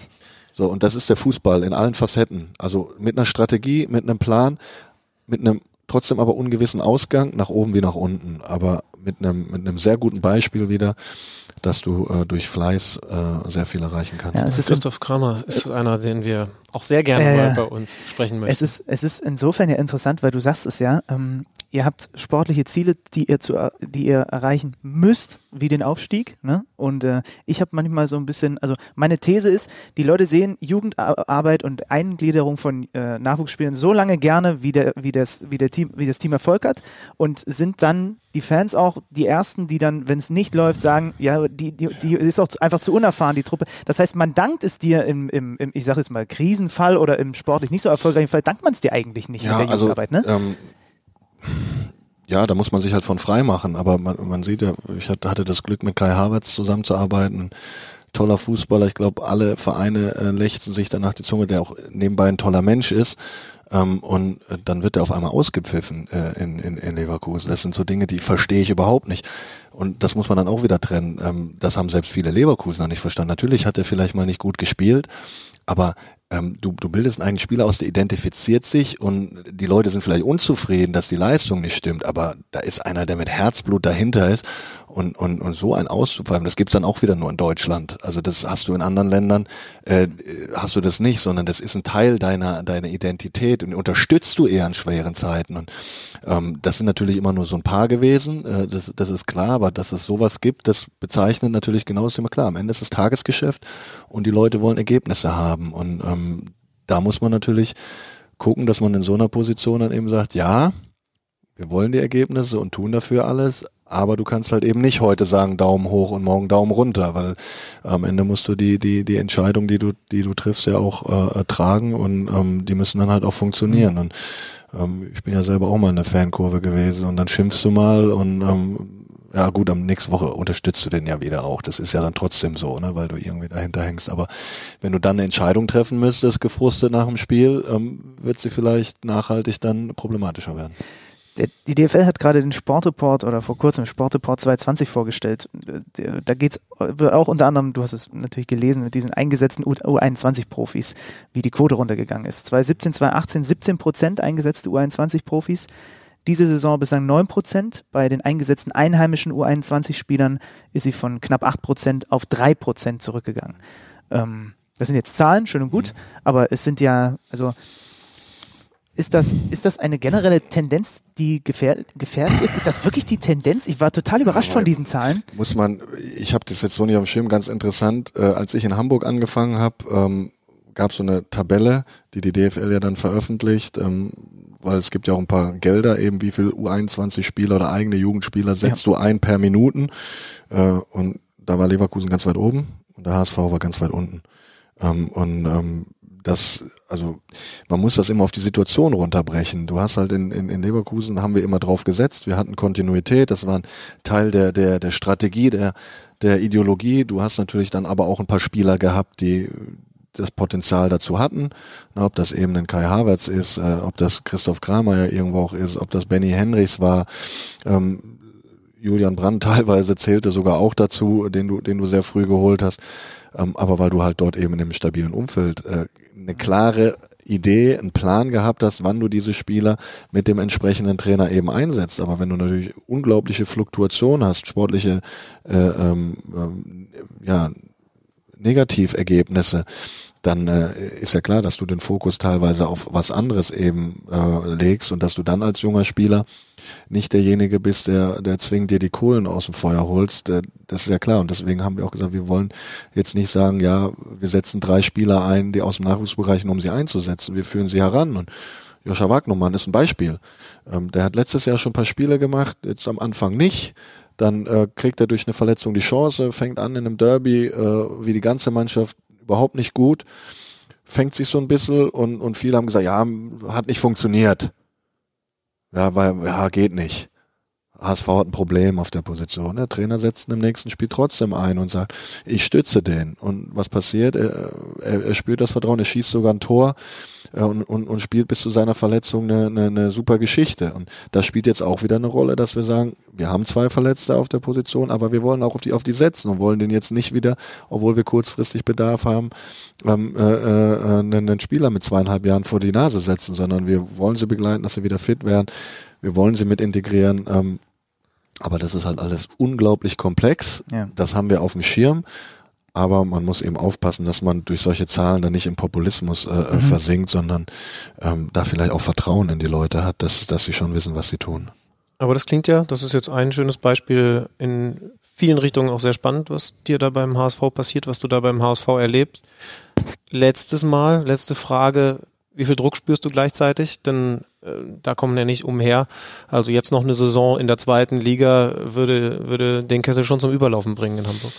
So, und das ist der Fußball in allen Facetten. Also mit einer Strategie, mit einem Plan, mit einem trotzdem aber ungewissen Ausgang, nach oben wie nach unten, aber mit einem, mit einem sehr guten Beispiel wieder, dass du äh, durch Fleiß äh, sehr viel erreichen kannst. Ja, es ist Christoph Kramer ist einer, den wir auch sehr gerne äh, mal bei uns sprechen möchten. Es ist, es ist insofern ja interessant, weil du sagst es ja, ähm, ihr habt sportliche Ziele, die ihr zu, die ihr erreichen müsst, wie den Aufstieg, ne? Und äh, ich habe manchmal so ein bisschen, also meine These ist, die Leute sehen Jugendarbeit und Eingliederung von äh, Nachwuchsspielern so lange gerne, wie der, wie das, wie der Team, wie das Team Erfolg hat und sind dann die Fans auch die ersten, die dann, wenn es nicht läuft, sagen, ja, die, die, die ist auch einfach zu unerfahren, die Truppe. Das heißt, man dankt es dir im, im, im ich sage jetzt mal, Krisenfall oder im sportlich nicht so erfolgreichen Fall, dankt man es dir eigentlich nicht ja, mit der Jugendarbeit, also, ne? Ähm, ja, da muss man sich halt von frei machen, aber man, man sieht ja, ich hatte das Glück, mit Kai Havertz zusammenzuarbeiten, toller Fußballer, ich glaube, alle Vereine äh, lechzen sich danach die Zunge, der auch nebenbei ein toller Mensch ist. Ähm, und äh, dann wird er auf einmal ausgepfiffen äh, in, in, in Leverkusen. Das sind so Dinge, die verstehe ich überhaupt nicht. Und das muss man dann auch wieder trennen. Ähm, das haben selbst viele Leverkusener nicht verstanden. Natürlich hat er vielleicht mal nicht gut gespielt, aber ähm, du, du bildest einen eigenen Spieler aus, der identifiziert sich und die Leute sind vielleicht unzufrieden, dass die Leistung nicht stimmt, aber da ist einer, der mit Herzblut dahinter ist und und und so ein auszupfeifen, das gibt's dann auch wieder nur in Deutschland. Also das hast du in anderen Ländern, äh, hast du das nicht, sondern das ist ein Teil deiner deiner Identität und unterstützt du eher in schweren Zeiten. Und ähm, das sind natürlich immer nur so ein paar gewesen, äh, das, das ist klar, aber dass es sowas gibt, das bezeichnet natürlich genau das Thema. Klar, am Ende ist es Tagesgeschäft und die Leute wollen Ergebnisse haben und ähm, da muss man natürlich gucken, dass man in so einer Position dann eben sagt, ja, wir wollen die Ergebnisse und tun dafür alles, aber du kannst halt eben nicht heute sagen Daumen hoch und morgen Daumen runter, weil am Ende musst du die die die Entscheidung, die du die du triffst, ja auch äh, tragen und ähm, die müssen dann halt auch funktionieren. Und ähm, ich bin ja selber auch mal in der Fankurve gewesen und dann schimpfst du mal und ähm, ja gut, am nächsten Woche unterstützt du den ja wieder auch. Das ist ja dann trotzdem so, ne, weil du irgendwie dahinter hängst. Aber wenn du dann eine Entscheidung treffen müsstest, gefrustet nach dem Spiel, ähm, wird sie vielleicht nachhaltig dann problematischer werden. Der, die D F L hat gerade den Sportreport oder vor kurzem Sportreport zwanzig zwanzig vorgestellt. Da geht's auch unter anderem, du hast es natürlich gelesen, mit diesen eingesetzten U einundzwanzig-Profis, wie die Quote runtergegangen ist. zwanzig siebzehn, zwanzig achtzehn siebzehn Prozent eingesetzte U einundzwanzig-Profis. Diese Saison bislang neun Prozent. Bei den eingesetzten einheimischen U einundzwanzig-Spielern ist sie von knapp acht Prozent auf drei Prozent zurückgegangen. Ähm, das sind jetzt Zahlen, schön und gut, aber es sind ja, also ist das, ist das eine generelle Tendenz, die gefähr- gefährlich ist? Ist das wirklich die Tendenz? Ich war total überrascht von diesen Zahlen. Muss man, ich habe das jetzt so nicht auf dem Schirm, ganz interessant, äh, als ich in Hamburg angefangen habe, ähm, gab es so eine Tabelle, die die D F L ja dann veröffentlicht, ähm, weil es gibt ja auch ein paar Gelder, eben wie viel U einundzwanzig-Spieler oder eigene Jugendspieler setzt ja. du ein per Minuten. Äh, und da war Leverkusen ganz weit oben und der H S V war ganz weit unten. Ähm, und ähm, das, also man muss das immer auf die Situation runterbrechen. Du hast halt in, in, in Leverkusen, haben wir immer drauf gesetzt, wir hatten Kontinuität, das war ein Teil der, der, der Strategie, der, der Ideologie. Du hast natürlich dann aber auch ein paar Spieler gehabt, die das Potenzial dazu hatten, na, ob das eben ein Kai Havertz ist, äh, ob das Christoph Kramer ja irgendwo auch ist, ob das Benny Henrichs war, ähm, Julian Brandt teilweise zählte sogar auch dazu, den du, den du sehr früh geholt hast, ähm, aber weil du halt dort eben in einem stabilen Umfeld äh, eine klare Idee, einen Plan gehabt hast, wann du diese Spieler mit dem entsprechenden Trainer eben einsetzt. Aber wenn du natürlich unglaubliche Fluktuation hast, sportliche äh, ähm, ähm, ja Negativergebnisse, dann äh, ist ja klar, dass du den Fokus teilweise auf was anderes eben äh, legst und dass du dann als junger Spieler nicht derjenige bist, der der zwingend dir die Kohlen aus dem Feuer holst. Der, das ist ja klar und deswegen haben wir auch gesagt, wir wollen jetzt nicht sagen, ja, wir setzen drei Spieler ein, die aus dem Nachwuchsbereich, um sie einzusetzen. Wir führen sie heran und Joscha Wagnermann ist ein Beispiel. Ähm, der hat letztes Jahr schon ein paar Spiele gemacht, jetzt am Anfang nicht. Dann äh, kriegt er durch eine Verletzung die Chance, fängt an in einem Derby, äh, wie die ganze Mannschaft, überhaupt nicht gut, fängt sich so ein bisschen und, und viele haben gesagt, ja, hat nicht funktioniert. Ja, weil, ja, geht nicht. H S V hat ein Problem auf der Position. Der Trainer setzt ihn im nächsten Spiel trotzdem ein und sagt, ich stütze den. Und was passiert? Er, er, er spürt das Vertrauen, er schießt sogar ein Tor äh, und, und, und spielt bis zu seiner Verletzung eine, eine, eine super Geschichte. Und das spielt jetzt auch wieder eine Rolle, dass wir sagen, wir haben zwei Verletzte auf der Position, aber wir wollen auch auf die, auf die setzen und wollen den jetzt nicht wieder, obwohl wir kurzfristig Bedarf haben, ähm, äh, äh, einen, einen Spieler mit zweieinhalb Jahren vor die Nase setzen, sondern wir wollen sie begleiten, dass sie wieder fit werden. Wir wollen sie mit integrieren, ähm, aber das ist halt alles unglaublich komplex. Ja. Das haben wir auf dem Schirm, aber man muss eben aufpassen, dass man durch solche Zahlen dann nicht im Populismus äh, mhm. versinkt, sondern ähm, da vielleicht auch Vertrauen in die Leute hat, dass, dass sie schon wissen, was sie tun. Aber das klingt ja, das ist jetzt ein schönes Beispiel, in vielen Richtungen auch sehr spannend, was dir da beim H S V passiert, was du da beim H S V erlebst. Letztes Mal, letzte Frage, wie viel Druck spürst du gleichzeitig? Denn äh, da kommen ja nicht umher. Also jetzt noch eine Saison in der zweiten Liga würde, würde den Kessel schon zum Überlaufen bringen in Hamburg.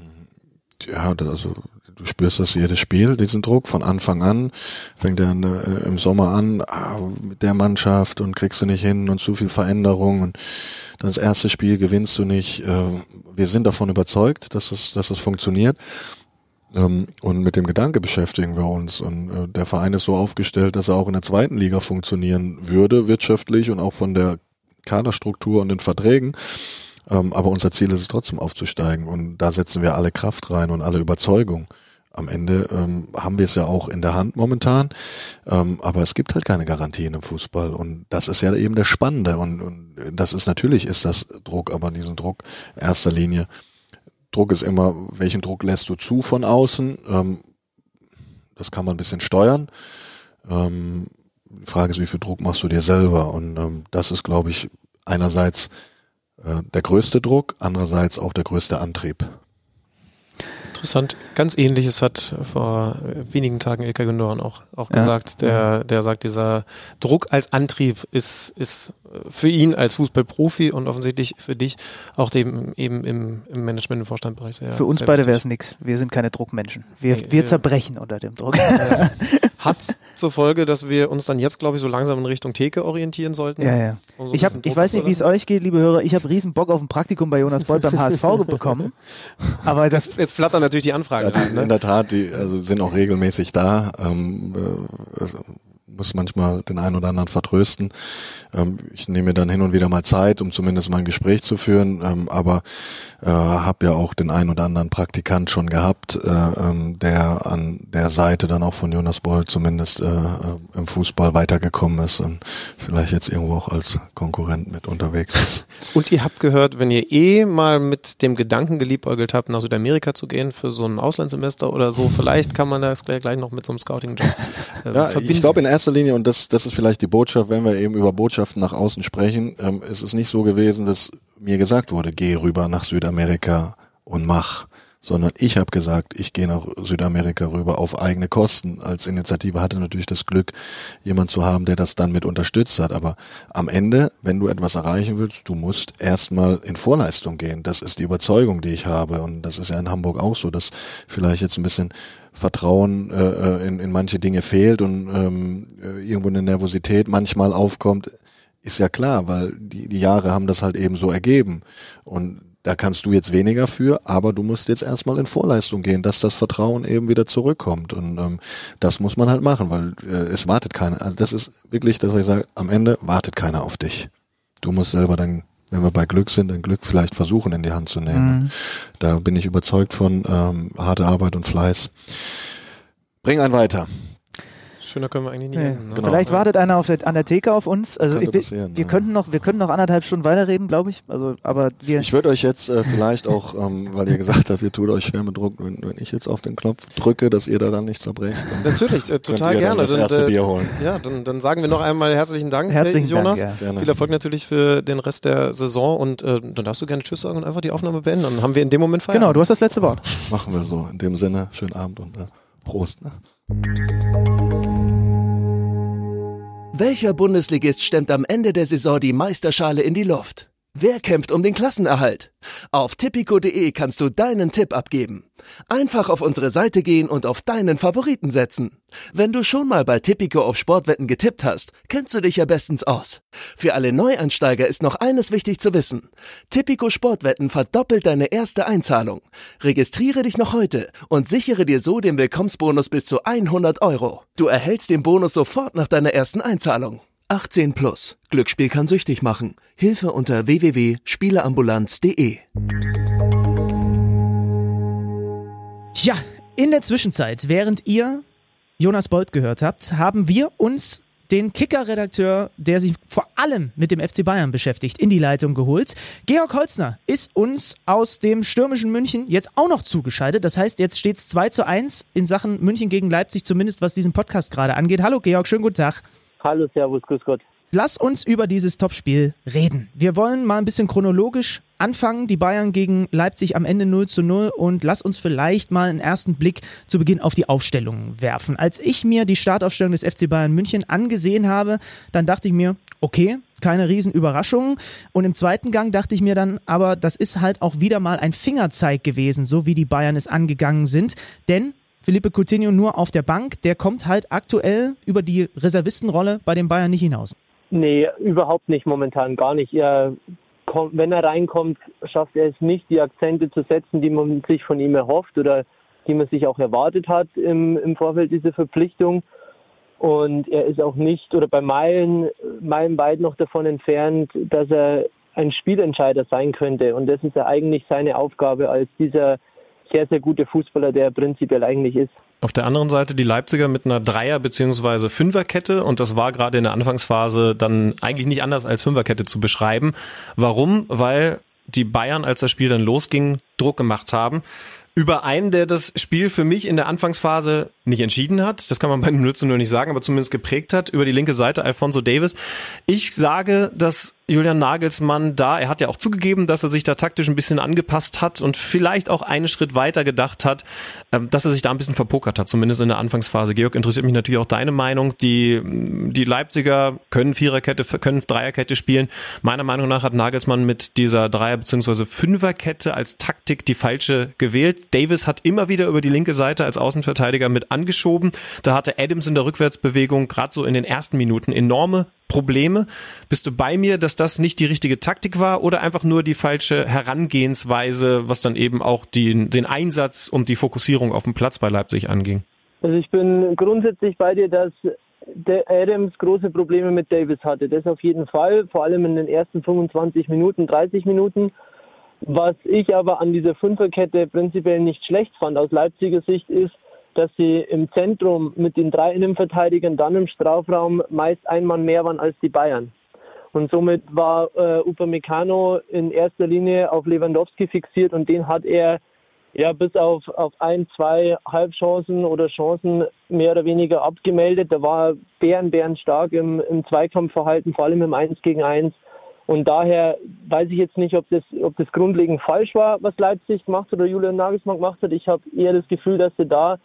Ja, also du spürst das jedes Spiel, diesen Druck von Anfang an. Fängt er äh, im Sommer an, ah, mit der Mannschaft und kriegst du nicht hin und zu viel Veränderung und dann das erste Spiel gewinnst du nicht. Äh, wir sind davon überzeugt, dass es, dass es funktioniert. Und mit dem Gedanke beschäftigen wir uns. Und der Verein ist so aufgestellt, dass er auch in der zweiten Liga funktionieren würde, wirtschaftlich und auch von der Kaderstruktur und den Verträgen. Ähm, aber unser Ziel ist es trotzdem aufzusteigen und da setzen wir alle Kraft rein und alle Überzeugung. Am Ende ähm, haben wir es ja auch in der Hand momentan, ähm, aber es gibt halt keine Garantien im Fußball und das ist ja eben das Spannende und, und das ist natürlich ist das Druck, aber diesen Druck in erster Linie, Druck ist immer, welchen Druck lässt du zu von außen, ähm, das kann man ein bisschen steuern, ähm, die Frage ist, wie viel Druck machst du dir selber und ähm, das ist, glaube ich, einerseits äh, der größte Druck, andererseits auch der größte Antrieb. Interessant. Ganz Ähnliches hat vor wenigen Tagen Ilkay Gündoğan auch, auch Ja. gesagt. Der, der sagt, dieser Druck als Antrieb ist, ist für ihn als Fußballprofi und offensichtlich für dich auch dem, eben im, im Management- und Vorstandbereich sehr Für uns sehr beide wichtig. wäre es nix. Wir sind keine Druckmenschen. Wir, Nee, wir wir- zerbrechen unter dem Druck. Äh, hat zur Folge, dass wir uns dann jetzt, glaube ich, so langsam in Richtung Theke orientieren sollten. Ja, ja. Um so ein Ich, hab, bisschen ich Druck weiß nicht, wie es abzulassen. euch geht, liebe Hörer. Ich habe riesen Bock auf ein Praktikum bei Jonas Bold beim H S V bekommen. Aber das, Jetzt flattern natürlich die Anfragen Ja, die, rein. in Ne? der Tat, die also sind auch regelmäßig da. Ähm, äh, es muss manchmal den einen oder anderen vertrösten. Ähm, ich nehme mir dann hin und wieder mal Zeit, um zumindest mal ein Gespräch zu führen. Ähm, aber äh, habe ja auch den einen oder anderen Praktikant schon gehabt, äh, ähm, der an der Seite dann auch von Jonas Bold zumindest äh, äh, im Fußball weitergekommen ist und vielleicht jetzt irgendwo auch als Konkurrent mit unterwegs ist. Und ihr habt gehört, wenn ihr eh mal mit dem Gedanken geliebäugelt habt, nach Südamerika zu gehen für so ein Auslandssemester oder so, vielleicht kann man das gleich, gleich noch mit so einem Scouting-Job äh, Ja, verbinden. ich glaube in erster Linie, und das, das ist vielleicht die Botschaft, wenn wir eben über Botschaften nach außen sprechen, ähm, es ist nicht so gewesen, dass mir gesagt wurde, geh rüber nach Südamerika und mach, sondern ich habe gesagt, ich gehe nach Südamerika rüber auf eigene Kosten. Als Initiative hatte natürlich das Glück, jemand zu haben, der das dann mit unterstützt hat. Aber am Ende, wenn du etwas erreichen willst, du musst erstmal in Vorleistung gehen. Das ist die Überzeugung, die ich habe. Und das ist ja in Hamburg auch so, dass vielleicht jetzt ein bisschen Vertrauen äh, in, in manche Dinge fehlt und ähm, irgendwo eine Nervosität manchmal aufkommt, ist ja klar, weil die, die Jahre haben das halt eben so ergeben. Und da kannst du jetzt weniger für, aber du musst jetzt erstmal in Vorleistung gehen, dass das Vertrauen eben wieder zurückkommt. Und ähm, das muss man halt machen, weil äh, es wartet keiner. Also das ist wirklich das, was ich sage, am Ende wartet keiner auf dich. Du musst selber dann, wenn wir bei Glück sind, dein Glück vielleicht versuchen in die Hand zu nehmen. Mhm. Da bin ich überzeugt von ähm, harte Arbeit und Fleiß. Bring einen weiter. Schöner können wir eigentlich nicht nee. enden. Ne? Genau. Vielleicht wartet einer auf der, an der Theke auf uns. Also Könnte wir, passieren, wir ja. könnten noch, wir könnten noch anderthalb Stunden weiterreden, glaube ich. Also, aber wir. Ich würde euch jetzt äh, vielleicht auch, ähm, weil ihr gesagt habt, ihr tut euch schwer mit Druck, wenn, wenn ich jetzt auf den Knopf drücke, dass ihr daran nicht zerbrecht, dann Natürlich, äh, total könnt ihr gerne. dann das Dann, erste äh, Bier holen. Ja, dann, dann sagen wir noch einmal herzlichen Dank, Herzlichen äh, Jonas. Dank, ja. Gerne. Viel Erfolg natürlich für den Rest der Saison und äh, dann darfst du gerne Tschüss sagen und einfach die Aufnahme beenden. Dann haben wir in dem Moment Feierabend. Genau, du hast das letzte Wort. Machen wir so. In dem Sinne, schönen Abend und äh, Prost. Ne? Welcher Bundesligist stemmt am Ende der Saison die Meisterschale in die Luft? Wer kämpft um den Klassenerhalt? Auf tipico punkt de kannst du deinen Tipp abgeben. Einfach auf unsere Seite gehen und auf deinen Favoriten setzen. Wenn du schon mal bei Tipico auf Sportwetten getippt hast, kennst du dich ja bestens aus. Für alle Neueinsteiger ist noch eines wichtig zu wissen. Tipico Sportwetten verdoppelt deine erste Einzahlung. Registriere dich noch heute und sichere dir so den Willkommensbonus bis zu hundert Euro. Du erhältst den Bonus sofort nach deiner ersten Einzahlung. achtzehn plus. Glücksspiel kann süchtig machen. Hilfe unter w w w punkt spieleambulanz punkt de. Ja, in der Zwischenzeit, während ihr Jonas Bold gehört habt, haben wir uns den Kicker-Redakteur, der sich vor allem mit dem F C Bayern beschäftigt, in die Leitung geholt. Georg Holzner ist uns aus dem stürmischen München jetzt auch noch zugeschaltet. Das heißt, jetzt steht es zwei zu eins in Sachen München gegen Leipzig, zumindest was diesen Podcast gerade angeht. Hallo Georg, schönen guten Tag. Hallo, servus, grüß Gott. Lass uns über dieses Topspiel reden. Wir wollen mal ein bisschen chronologisch anfangen. Die Bayern gegen Leipzig am Ende null zu null und lass uns vielleicht mal einen ersten Blick zu Beginn auf die Aufstellungen werfen. Als ich mir die Startaufstellung des F C Bayern München angesehen habe, dann dachte ich mir, okay, keine Riesenüberraschung. Und im zweiten Gang dachte ich mir dann, aber das ist halt auch wieder mal ein Fingerzeig gewesen, so wie die Bayern es angegangen sind. Denn Philippe Coutinho nur auf der Bank, der kommt halt aktuell über die Reservistenrolle bei den Bayern nicht hinaus. Nee, überhaupt nicht, momentan gar nicht. Er kommt, wenn er reinkommt, schafft er es nicht, die Akzente zu setzen, die man sich von ihm erhofft oder die man sich auch erwartet hat im, im Vorfeld dieser Verpflichtung. Und er ist auch nicht oder bei Meilen, meilenweit noch davon entfernt, dass er ein Spielentscheider sein könnte. Und das ist ja eigentlich seine Aufgabe als dieser sehr, sehr gute Fußballer, der prinzipiell eigentlich ist. Auf der anderen Seite die Leipziger mit einer Dreier- bzw. Fünferkette und das war gerade in der Anfangsphase dann eigentlich nicht anders als Fünferkette zu beschreiben. Warum? Weil die Bayern, als das Spiel dann losging, Druck gemacht haben. Über einen, der das Spiel für mich in der Anfangsphase nicht entschieden hat, das kann man bei den Nützen nur nicht sagen, aber zumindest geprägt hat, über die linke Seite Alphonso Davies. Ich sage, dass Julian Nagelsmann da, er hat ja auch zugegeben, dass er sich da taktisch ein bisschen angepasst hat und vielleicht auch einen Schritt weiter gedacht hat, dass er sich da ein bisschen verpokert hat, zumindest in der Anfangsphase. Georg, interessiert mich natürlich auch deine Meinung. Die, die Leipziger können Viererkette, können Dreierkette spielen. Meiner Meinung nach hat Nagelsmann mit dieser Dreier- bzw. Fünferkette als Taktik die falsche gewählt. Davies hat immer wieder über die linke Seite als Außenverteidiger mit angeschoben. Da hatte Adams in der Rückwärtsbewegung gerade so in den ersten Minuten enorme Probleme. Bist du bei mir, dass das nicht die richtige Taktik war oder einfach nur die falsche Herangehensweise, was dann eben auch die, den Einsatz und die Fokussierung auf dem Platz bei Leipzig anging? Also ich bin grundsätzlich bei dir, dass der Adams große Probleme mit Davies hatte. Das auf jeden Fall, vor allem in den ersten fünfundzwanzig Minuten, dreißig Minuten. Was ich aber an dieser Fünferkette prinzipiell nicht schlecht fand aus Leipziger Sicht ist, dass sie im Zentrum mit den drei Innenverteidigern dann im Strafraum meist ein Mann mehr waren als die Bayern. Und somit war äh, Upamecano in erster Linie auf Lewandowski fixiert und den hat er ja bis auf, auf ein, zwei Halbchancen oder Chancen mehr oder weniger abgemeldet. Da war bären, bären stark im, im Zweikampfverhalten, vor allem im eins gegen eins. Und daher weiß ich jetzt nicht, ob das, ob das grundlegend falsch war, was Leipzig gemacht hat oder Julian Nagelsmann gemacht hat. Ich habe eher das Gefühl, dass sie da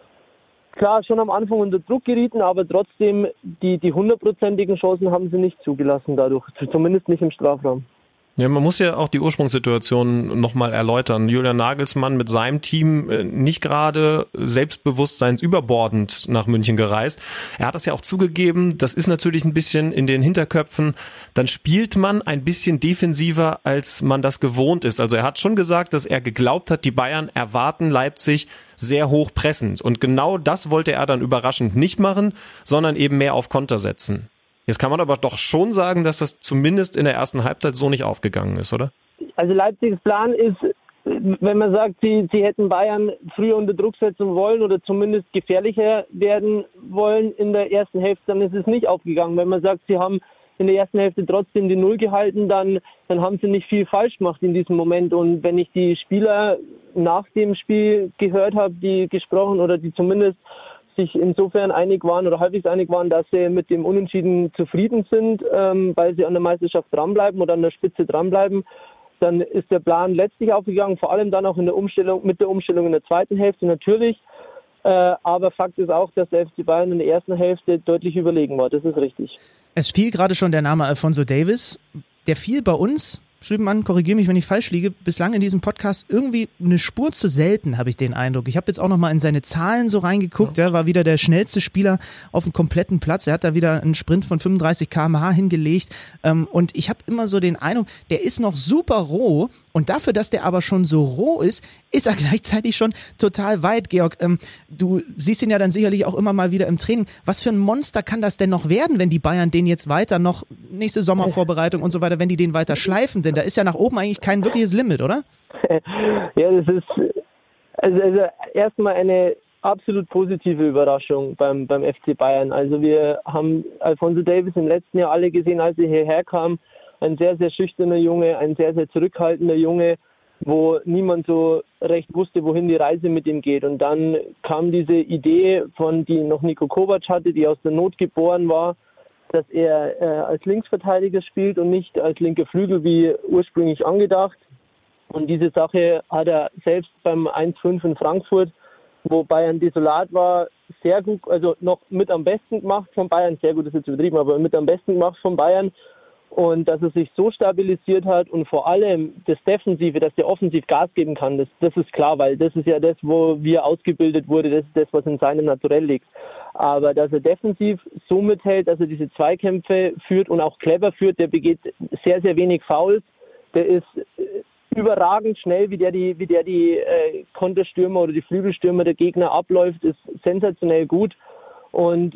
klar schon am Anfang unter Druck gerieten, aber trotzdem die, die hundertprozentigen Chancen haben sie nicht zugelassen dadurch, zumindest nicht im Strafraum. Ja, man muss ja auch die Ursprungssituation nochmal erläutern. Julian Nagelsmann mit seinem Team nicht gerade selbstbewusstseinsüberbordend nach München gereist. Er hat das ja auch zugegeben, das ist natürlich ein bisschen in den Hinterköpfen. Dann spielt man ein bisschen defensiver, als man das gewohnt ist. Also er hat schon gesagt, dass er geglaubt hat, die Bayern erwarten Leipzig sehr hoch pressend. Und genau das wollte er dann überraschend nicht machen, sondern eben mehr auf Konter setzen. Jetzt kann man aber doch schon sagen, dass das zumindest in der ersten Halbzeit so nicht aufgegangen ist, oder? Also Leipzigs Plan ist, wenn man sagt, sie, sie hätten Bayern früher unter Druck setzen wollen oder zumindest gefährlicher werden wollen in der ersten Hälfte, dann ist es nicht aufgegangen. Wenn man sagt, sie haben in der ersten Hälfte trotzdem die Null gehalten, dann, dann haben sie nicht viel falsch gemacht in diesem Moment. Und wenn ich die Spieler nach dem Spiel gehört habe, die gesprochen oder die zumindest sich insofern einig waren oder halbwegs einig waren, dass sie mit dem Unentschieden zufrieden sind, ähm, weil sie an der Meisterschaft dranbleiben oder an der Spitze dranbleiben, dann ist der Plan letztlich aufgegangen, vor allem dann auch in der Umstellung, mit der Umstellung in der zweiten Hälfte natürlich. Äh, aber Fakt ist auch, dass der F C Bayern in der ersten Hälfte deutlich überlegen war. Das ist richtig. Es fiel gerade schon der Name Alphonso Davies. Der fiel bei uns, Schübenmann, korrigiere mich, wenn ich falsch liege, bislang in diesem Podcast irgendwie eine Spur zu selten, habe ich den Eindruck. Ich habe jetzt auch nochmal in seine Zahlen so reingeguckt. Er war wieder der schnellste Spieler auf dem kompletten Platz. Er hat da wieder einen Sprint von fünfunddreißig Kilometer pro Stunde hingelegt. Und ich habe immer so den Eindruck, der ist noch super roh. Und dafür, dass der aber schon so roh ist, ist er gleichzeitig schon total weit. Georg, du siehst ihn ja dann sicherlich auch immer mal wieder im Training. Was für ein Monster kann das denn noch werden, wenn die Bayern den jetzt weiter noch, nächste Sommervorbereitung und so weiter, wenn die den weiter schleifen? Denn da ist ja nach oben eigentlich kein wirkliches Limit, oder? Ja, das ist also, also erstmal eine absolut positive Überraschung beim, beim F C Bayern. Also wir haben Alphonso Davies im letzten Jahr alle gesehen, als er hierher kam. Ein sehr, sehr schüchterner Junge, ein sehr, sehr zurückhaltender Junge, wo niemand so recht wusste, wohin die Reise mit ihm geht. Und dann kam diese Idee, von die noch Niko Kovac hatte, die aus der Not geboren war, dass er äh, als Linksverteidiger spielt und nicht als linker Flügel wie ursprünglich angedacht. Und diese Sache hat er selbst beim eins fünf in Frankfurt, wo Bayern desolat war, sehr gut, also noch mit am besten gemacht von Bayern, sehr gut ist jetzt übertrieben, aber mit am besten gemacht von Bayern. Und dass er sich so stabilisiert hat und vor allem das Defensive, dass der offensiv Gas geben kann, das, das ist klar, weil das ist ja das, wo wir ausgebildet wurde, das ist das, was in seinem Naturell liegt. Aber dass er defensiv so mithält, dass er diese Zweikämpfe führt und auch clever führt, der begeht sehr, sehr wenig Fouls, der ist überragend schnell, wie der die, wie der die äh, Konterstürmer oder die Flügelstürmer der Gegner abläuft, ist sensationell gut. Und ich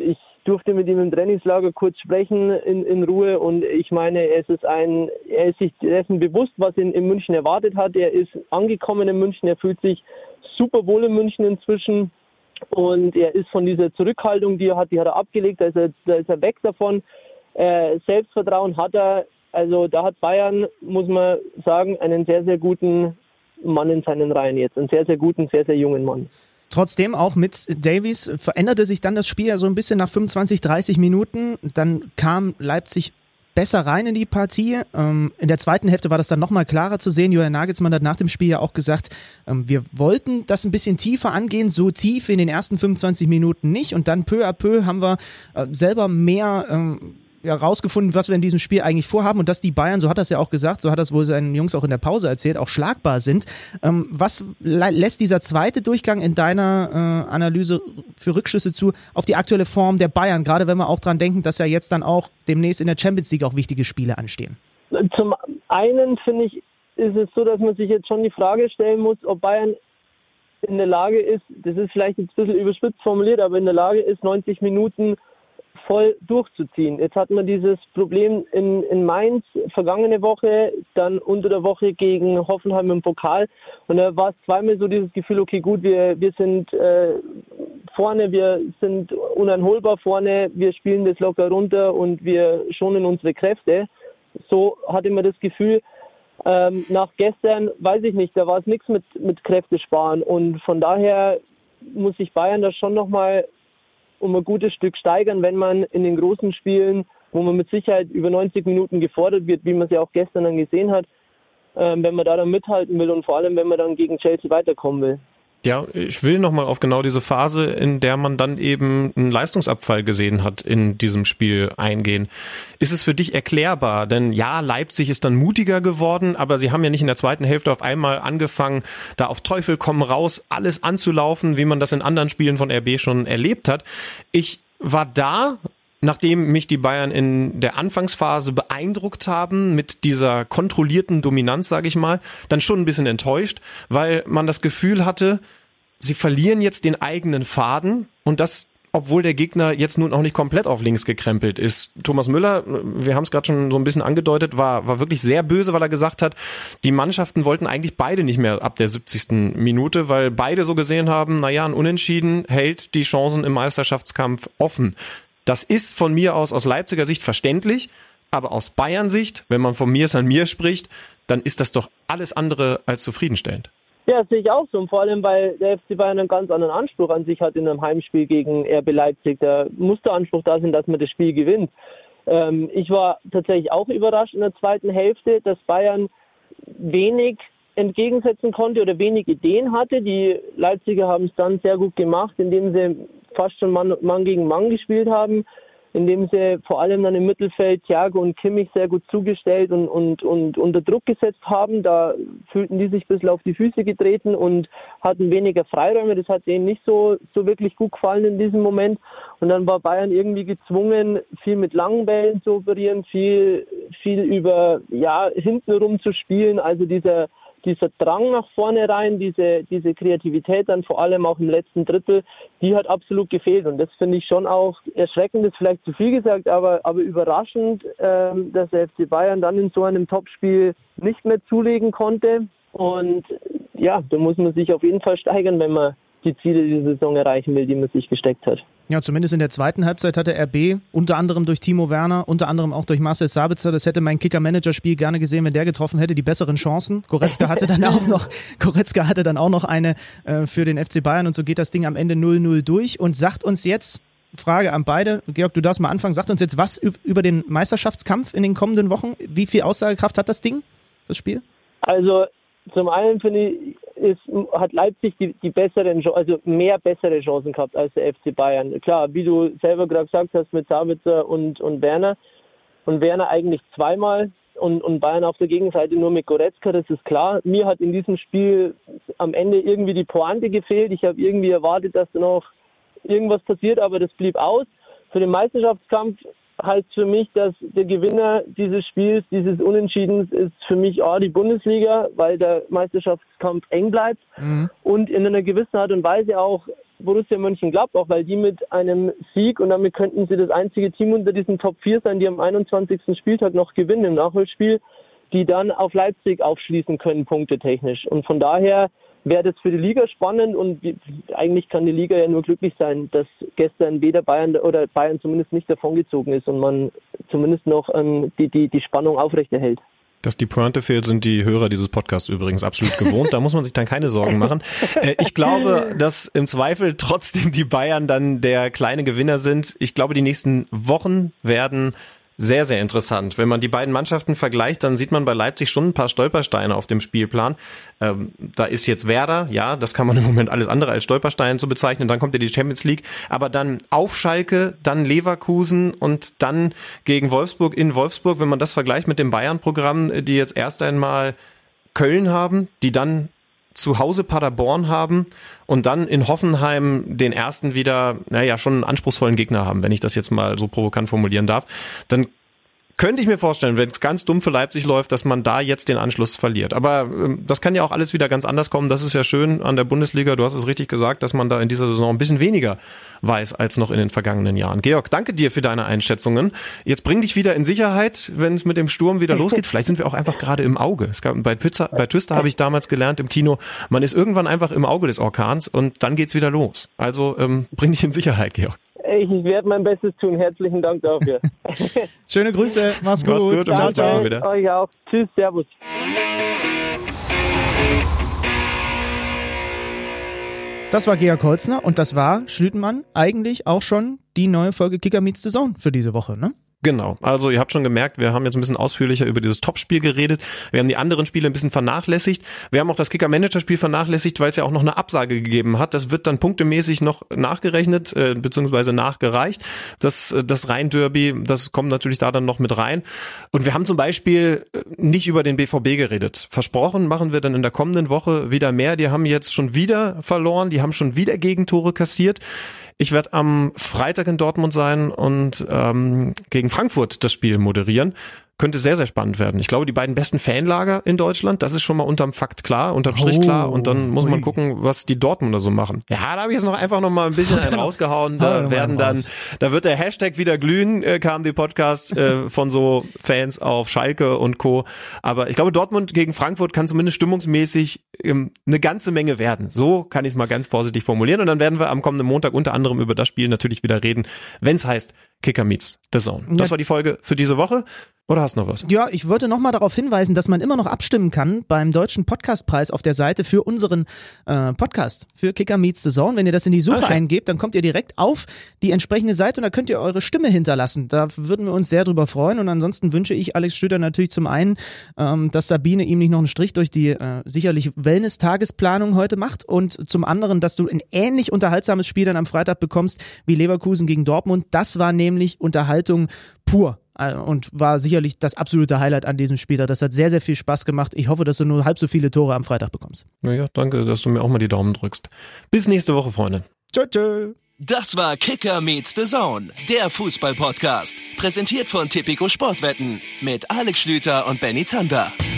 durfte mit ihm im Trainingslager kurz sprechen in, in Ruhe und ich meine, es ist ein, er ist sich dessen bewusst, was ihn in München erwartet hat. Er ist angekommen in München, er fühlt sich super wohl in München inzwischen und er ist von dieser Zurückhaltung, die er hat, die hat er abgelegt, da ist er, da ist er weg davon. Äh, Selbstvertrauen hat er, also da hat Bayern, muss man sagen, einen sehr, sehr guten Mann in seinen Reihen jetzt, einen sehr, sehr guten, sehr, sehr jungen Mann. Trotzdem, auch mit Davies veränderte sich dann das Spiel ja so ein bisschen nach fünfundzwanzig, dreißig Minuten. Dann kam Leipzig besser rein in die Partie. Ähm, in der zweiten Hälfte war das dann nochmal klarer zu sehen. Julian Nagelsmann hat nach dem Spiel ja auch gesagt, ähm, wir wollten das ein bisschen tiefer angehen, so tief in den ersten fünfundzwanzig Minuten nicht. Und dann peu à peu haben wir äh, selber mehr ähm, ja, rausgefunden, was wir in diesem Spiel eigentlich vorhaben und dass die Bayern, so hat er es ja auch gesagt, so hat das wohl seinen Jungs auch in der Pause erzählt, auch schlagbar sind. Ähm, was lä- lässt dieser zweite Durchgang in deiner äh, Analyse für Rückschlüsse zu auf die aktuelle Form der Bayern, gerade wenn wir auch dran denken, dass ja jetzt dann auch demnächst in der Champions League auch wichtige Spiele anstehen? Zum einen finde ich, ist es so, dass man sich jetzt schon die Frage stellen muss, ob Bayern in der Lage ist, das ist vielleicht jetzt ein bisschen überspitzt formuliert, aber in der Lage ist, neunzig Minuten voll durchzuziehen. Jetzt hatten wir dieses Problem in, in Mainz vergangene Woche, dann unter der Woche gegen Hoffenheim im Pokal und da war es zweimal so dieses Gefühl, okay gut, wir, wir sind äh, vorne, wir sind uneinholbar vorne, wir spielen das locker runter und wir schonen unsere Kräfte. So hatte man das Gefühl. Ähm, nach gestern, weiß ich nicht, da war es nichts mit, mit Kräfte sparen und von daher muss sich Bayern da schon nochmal um ein gutes Stück steigern, wenn man in den großen Spielen, wo man mit Sicherheit über neunzig Minuten gefordert wird, wie man es ja auch gestern dann gesehen hat, ähm, wenn man da dann mithalten will und vor allem, wenn man dann gegen Chelsea weiterkommen will. Ja, ich will nochmal auf genau diese Phase, in der man dann eben einen Leistungsabfall gesehen hat, in diesem Spiel eingehen. Ist es für dich erklärbar? Denn ja, Leipzig ist dann mutiger geworden, aber sie haben ja nicht in der zweiten Hälfte auf einmal angefangen, da auf Teufel komm raus, alles anzulaufen, wie man das in anderen Spielen von R B schon erlebt hat. Ich war da, nachdem mich die Bayern in der Anfangsphase beeindruckt haben mit dieser kontrollierten Dominanz, sage ich mal, dann schon ein bisschen enttäuscht, weil man das Gefühl hatte, sie verlieren jetzt den eigenen Faden und das, obwohl der Gegner jetzt nun auch nicht komplett auf links gekrempelt ist. Thomas Müller, wir haben es gerade schon so ein bisschen angedeutet, war war wirklich sehr böse, weil er gesagt hat, die Mannschaften wollten eigentlich beide nicht mehr ab der siebzigsten Minute, weil beide so gesehen haben, naja, ein Unentschieden hält die Chancen im Meisterschaftskampf offen. Das ist von mir aus, aus Leipziger Sicht verständlich, aber aus Bayern-Sicht, wenn man von mir an mir spricht, dann ist das doch alles andere als zufriedenstellend. Ja, das sehe ich auch so. Und vor allem, weil der F C Bayern einen ganz anderen Anspruch an sich hat in einem Heimspiel gegen R B Leipzig. Da muss der Anspruch da sein, dass man das Spiel gewinnt. Ähm, ich war tatsächlich auch überrascht in der zweiten Hälfte, dass Bayern wenig entgegensetzen konnte oder wenig Ideen hatte. Die Leipziger haben es dann sehr gut gemacht, indem sie fast schon Mann, Mann gegen Mann gespielt haben, indem sie vor allem dann im Mittelfeld Thiago und Kimmich sehr gut zugestellt und, und, und unter Druck gesetzt haben. Da fühlten die sich ein bisschen auf die Füße getreten und hatten weniger Freiräume. Das hat denen nicht so, so wirklich gut gefallen in diesem Moment. Und dann war Bayern irgendwie gezwungen, viel mit langen Bällen zu operieren, viel, viel über, ja, hintenrum zu spielen. Also dieser Dieser Drang nach vorne rein, diese, diese Kreativität dann vor allem auch im letzten Drittel, die hat absolut gefehlt. Und das finde ich schon auch erschreckend, ist vielleicht zu viel gesagt, aber, aber überraschend, ähm, dass der F C Bayern dann in so einem Topspiel nicht mehr zulegen konnte. Und ja, da muss man sich auf jeden Fall steigern, wenn man die Ziele dieser Saison erreichen will, die man sich gesteckt hat. Ja, zumindest in der zweiten Halbzeit hatte R B unter anderem durch Timo Werner, unter anderem auch durch Marcel Sabitzer, das hätte mein Kicker-Manager-Spiel gerne gesehen, wenn der getroffen hätte, die besseren Chancen. Goretzka hatte dann auch noch, Goretzka hatte dann auch noch eine äh, für den F C Bayern und so geht das Ding am Ende null null durch und sagt uns jetzt, Frage an beide, Georg, du darfst mal anfangen, sagt uns jetzt was über den Meisterschaftskampf in den kommenden Wochen? Wie viel Aussagekraft hat das Ding, das Spiel? Also zum einen finde ich, ist, hat Leipzig die, die besseren, also mehr bessere Chancen gehabt als der F C Bayern. Klar, wie du selber gerade gesagt hast, mit Sabitzer und, und Werner. Und Werner eigentlich zweimal und, und Bayern auf der Gegenseite nur mit Goretzka, das ist klar. Mir hat in diesem Spiel am Ende irgendwie die Pointe gefehlt. Ich habe irgendwie erwartet, dass da noch irgendwas passiert, aber das blieb aus. Für den Meisterschaftskampf heißt für mich, dass der Gewinner dieses Spiels, dieses Unentschiedens, ist für mich A, die Bundesliga, weil der Meisterschaftskampf eng bleibt mhm. und in einer gewissen Art und Weise auch Borussia Mönchengladbach, weil die mit einem Sieg, und damit könnten sie das einzige Team unter diesen Top vier sein, die am einundzwanzigsten Spieltag noch gewinnen im Nachholspiel, die dann auf Leipzig aufschließen können, punktetechnisch. Und von daher wäre das für die Liga spannend, und eigentlich kann die Liga ja nur glücklich sein, dass gestern weder Bayern oder Bayern zumindest nicht davongezogen ist und man zumindest noch ähm, die, die, die Spannung aufrechterhält. Dass die Pointe fehlt, sind die Hörer dieses Podcasts übrigens absolut gewohnt. Da muss man sich dann keine Sorgen machen. Äh, ich glaube, dass im Zweifel trotzdem die Bayern dann der kleine Gewinner sind. Ich glaube, die nächsten Wochen werden sehr, sehr interessant. Wenn man die beiden Mannschaften vergleicht, dann sieht man bei Leipzig schon ein paar Stolpersteine auf dem Spielplan. Ähm, da ist jetzt Werder, ja, das kann man im Moment alles andere als Stolperstein zu bezeichnen. Dann kommt ja die Champions League. Aber dann auf Schalke, dann Leverkusen und dann gegen Wolfsburg in Wolfsburg. Wenn man das vergleicht mit dem Bayern-Programm, die jetzt erst einmal Köln haben, die dann zu Hause Paderborn haben und dann in Hoffenheim den ersten wieder, naja, schon einen anspruchsvollen Gegner haben, wenn ich das jetzt mal so provokant formulieren darf, dann könnte ich mir vorstellen, wenn es ganz dumm für Leipzig läuft, dass man da jetzt den Anschluss verliert. Aber ähm, das kann ja auch alles wieder ganz anders kommen. Das ist ja schön an der Bundesliga. Du hast es richtig gesagt, dass man da in dieser Saison ein bisschen weniger weiß als noch in den vergangenen Jahren. Georg, danke dir für deine Einschätzungen. Jetzt bring dich wieder in Sicherheit, wenn es mit dem Sturm wieder losgeht. Vielleicht sind wir auch einfach gerade im Auge. Es gab, bei Twister, bei Twister habe ich damals gelernt im Kino, man ist irgendwann einfach im Auge des Orkans und dann geht's wieder los. Also ähm, bring dich in Sicherheit, Georg. Ich werde mein Bestes tun. Herzlichen Dank dafür. Schöne Grüße. Mach's gut. Mach's gut und bis bald wieder. Euch auch. Tschüss. Servus. Das war Georg Holzner und das war, Schlütenmann, eigentlich auch schon die neue Folge Kicker meets the Zone für diese Woche, ne? Genau, also ihr habt schon gemerkt, wir haben jetzt ein bisschen ausführlicher über dieses Topspiel geredet, wir haben die anderen Spiele ein bisschen vernachlässigt, wir haben auch das Kicker-Manager-Spiel vernachlässigt, weil es ja auch noch eine Absage gegeben hat, das wird dann punktemäßig noch nachgerechnet, äh, beziehungsweise nachgereicht, das, das Rhein-Derby, das kommt natürlich da dann noch mit rein und wir haben zum Beispiel nicht über den B V B geredet, versprochen machen wir dann in der kommenden Woche wieder mehr, die haben jetzt schon wieder verloren, die haben schon wieder Gegentore kassiert. Ich werde am Freitag in Dortmund sein und ähm, gegen Frankfurt das Spiel moderieren. Könnte sehr, sehr spannend werden. Ich glaube, die beiden besten Fanlager in Deutschland, das ist schon mal unterm Fakt klar, unterm Strich oh, klar. Und dann muss man gucken, was die Dortmunder so machen. Ja, da habe ich jetzt noch einfach noch mal ein bisschen einen rausgehauen. Da werden dann, da wird der Hashtag wieder glühen, äh, kam die Podcast äh, von so Fans auf Schalke und Co. Aber ich glaube, Dortmund gegen Frankfurt kann zumindest stimmungsmäßig ähm, eine ganze Menge werden. So kann ich es mal ganz vorsichtig formulieren. Und dann werden wir am kommenden Montag unter anderem über das Spiel natürlich wieder reden, wenn es heißt Kicker meets the Zone. Das war die Folge für diese Woche. Oder hast du noch was? Ja, ich wollte noch mal darauf hinweisen, dass man immer noch abstimmen kann beim Deutschen Podcastpreis auf der Seite für unseren äh, Podcast, für Kicker meets the Zone. Wenn ihr das in die Suche okay. eingebt, dann kommt ihr direkt auf die entsprechende Seite und da könnt ihr eure Stimme hinterlassen. Da würden wir uns sehr drüber freuen und ansonsten wünsche ich Alex Schlüter natürlich zum einen, ähm, dass Sabine ihm nicht noch einen Strich durch die äh, sicherlich Wellness-Tagesplanung heute macht und zum anderen, dass du ein ähnlich unterhaltsames Spiel dann am Freitag bekommst wie Leverkusen gegen Dortmund. Das war nämlich Unterhaltung pur. Und war sicherlich das absolute Highlight an diesem Spieltag. Das hat sehr, sehr viel Spaß gemacht. Ich hoffe, dass du nur halb so viele Tore am Freitag bekommst. Naja, danke, dass du mir auch mal die Daumen drückst. Bis nächste Woche, Freunde. Tschö, tschö. Das war Kicker meets the Zone, der Fußball-Podcast. Präsentiert von Tipico Sportwetten mit Alex Schlüter und Benny Zander.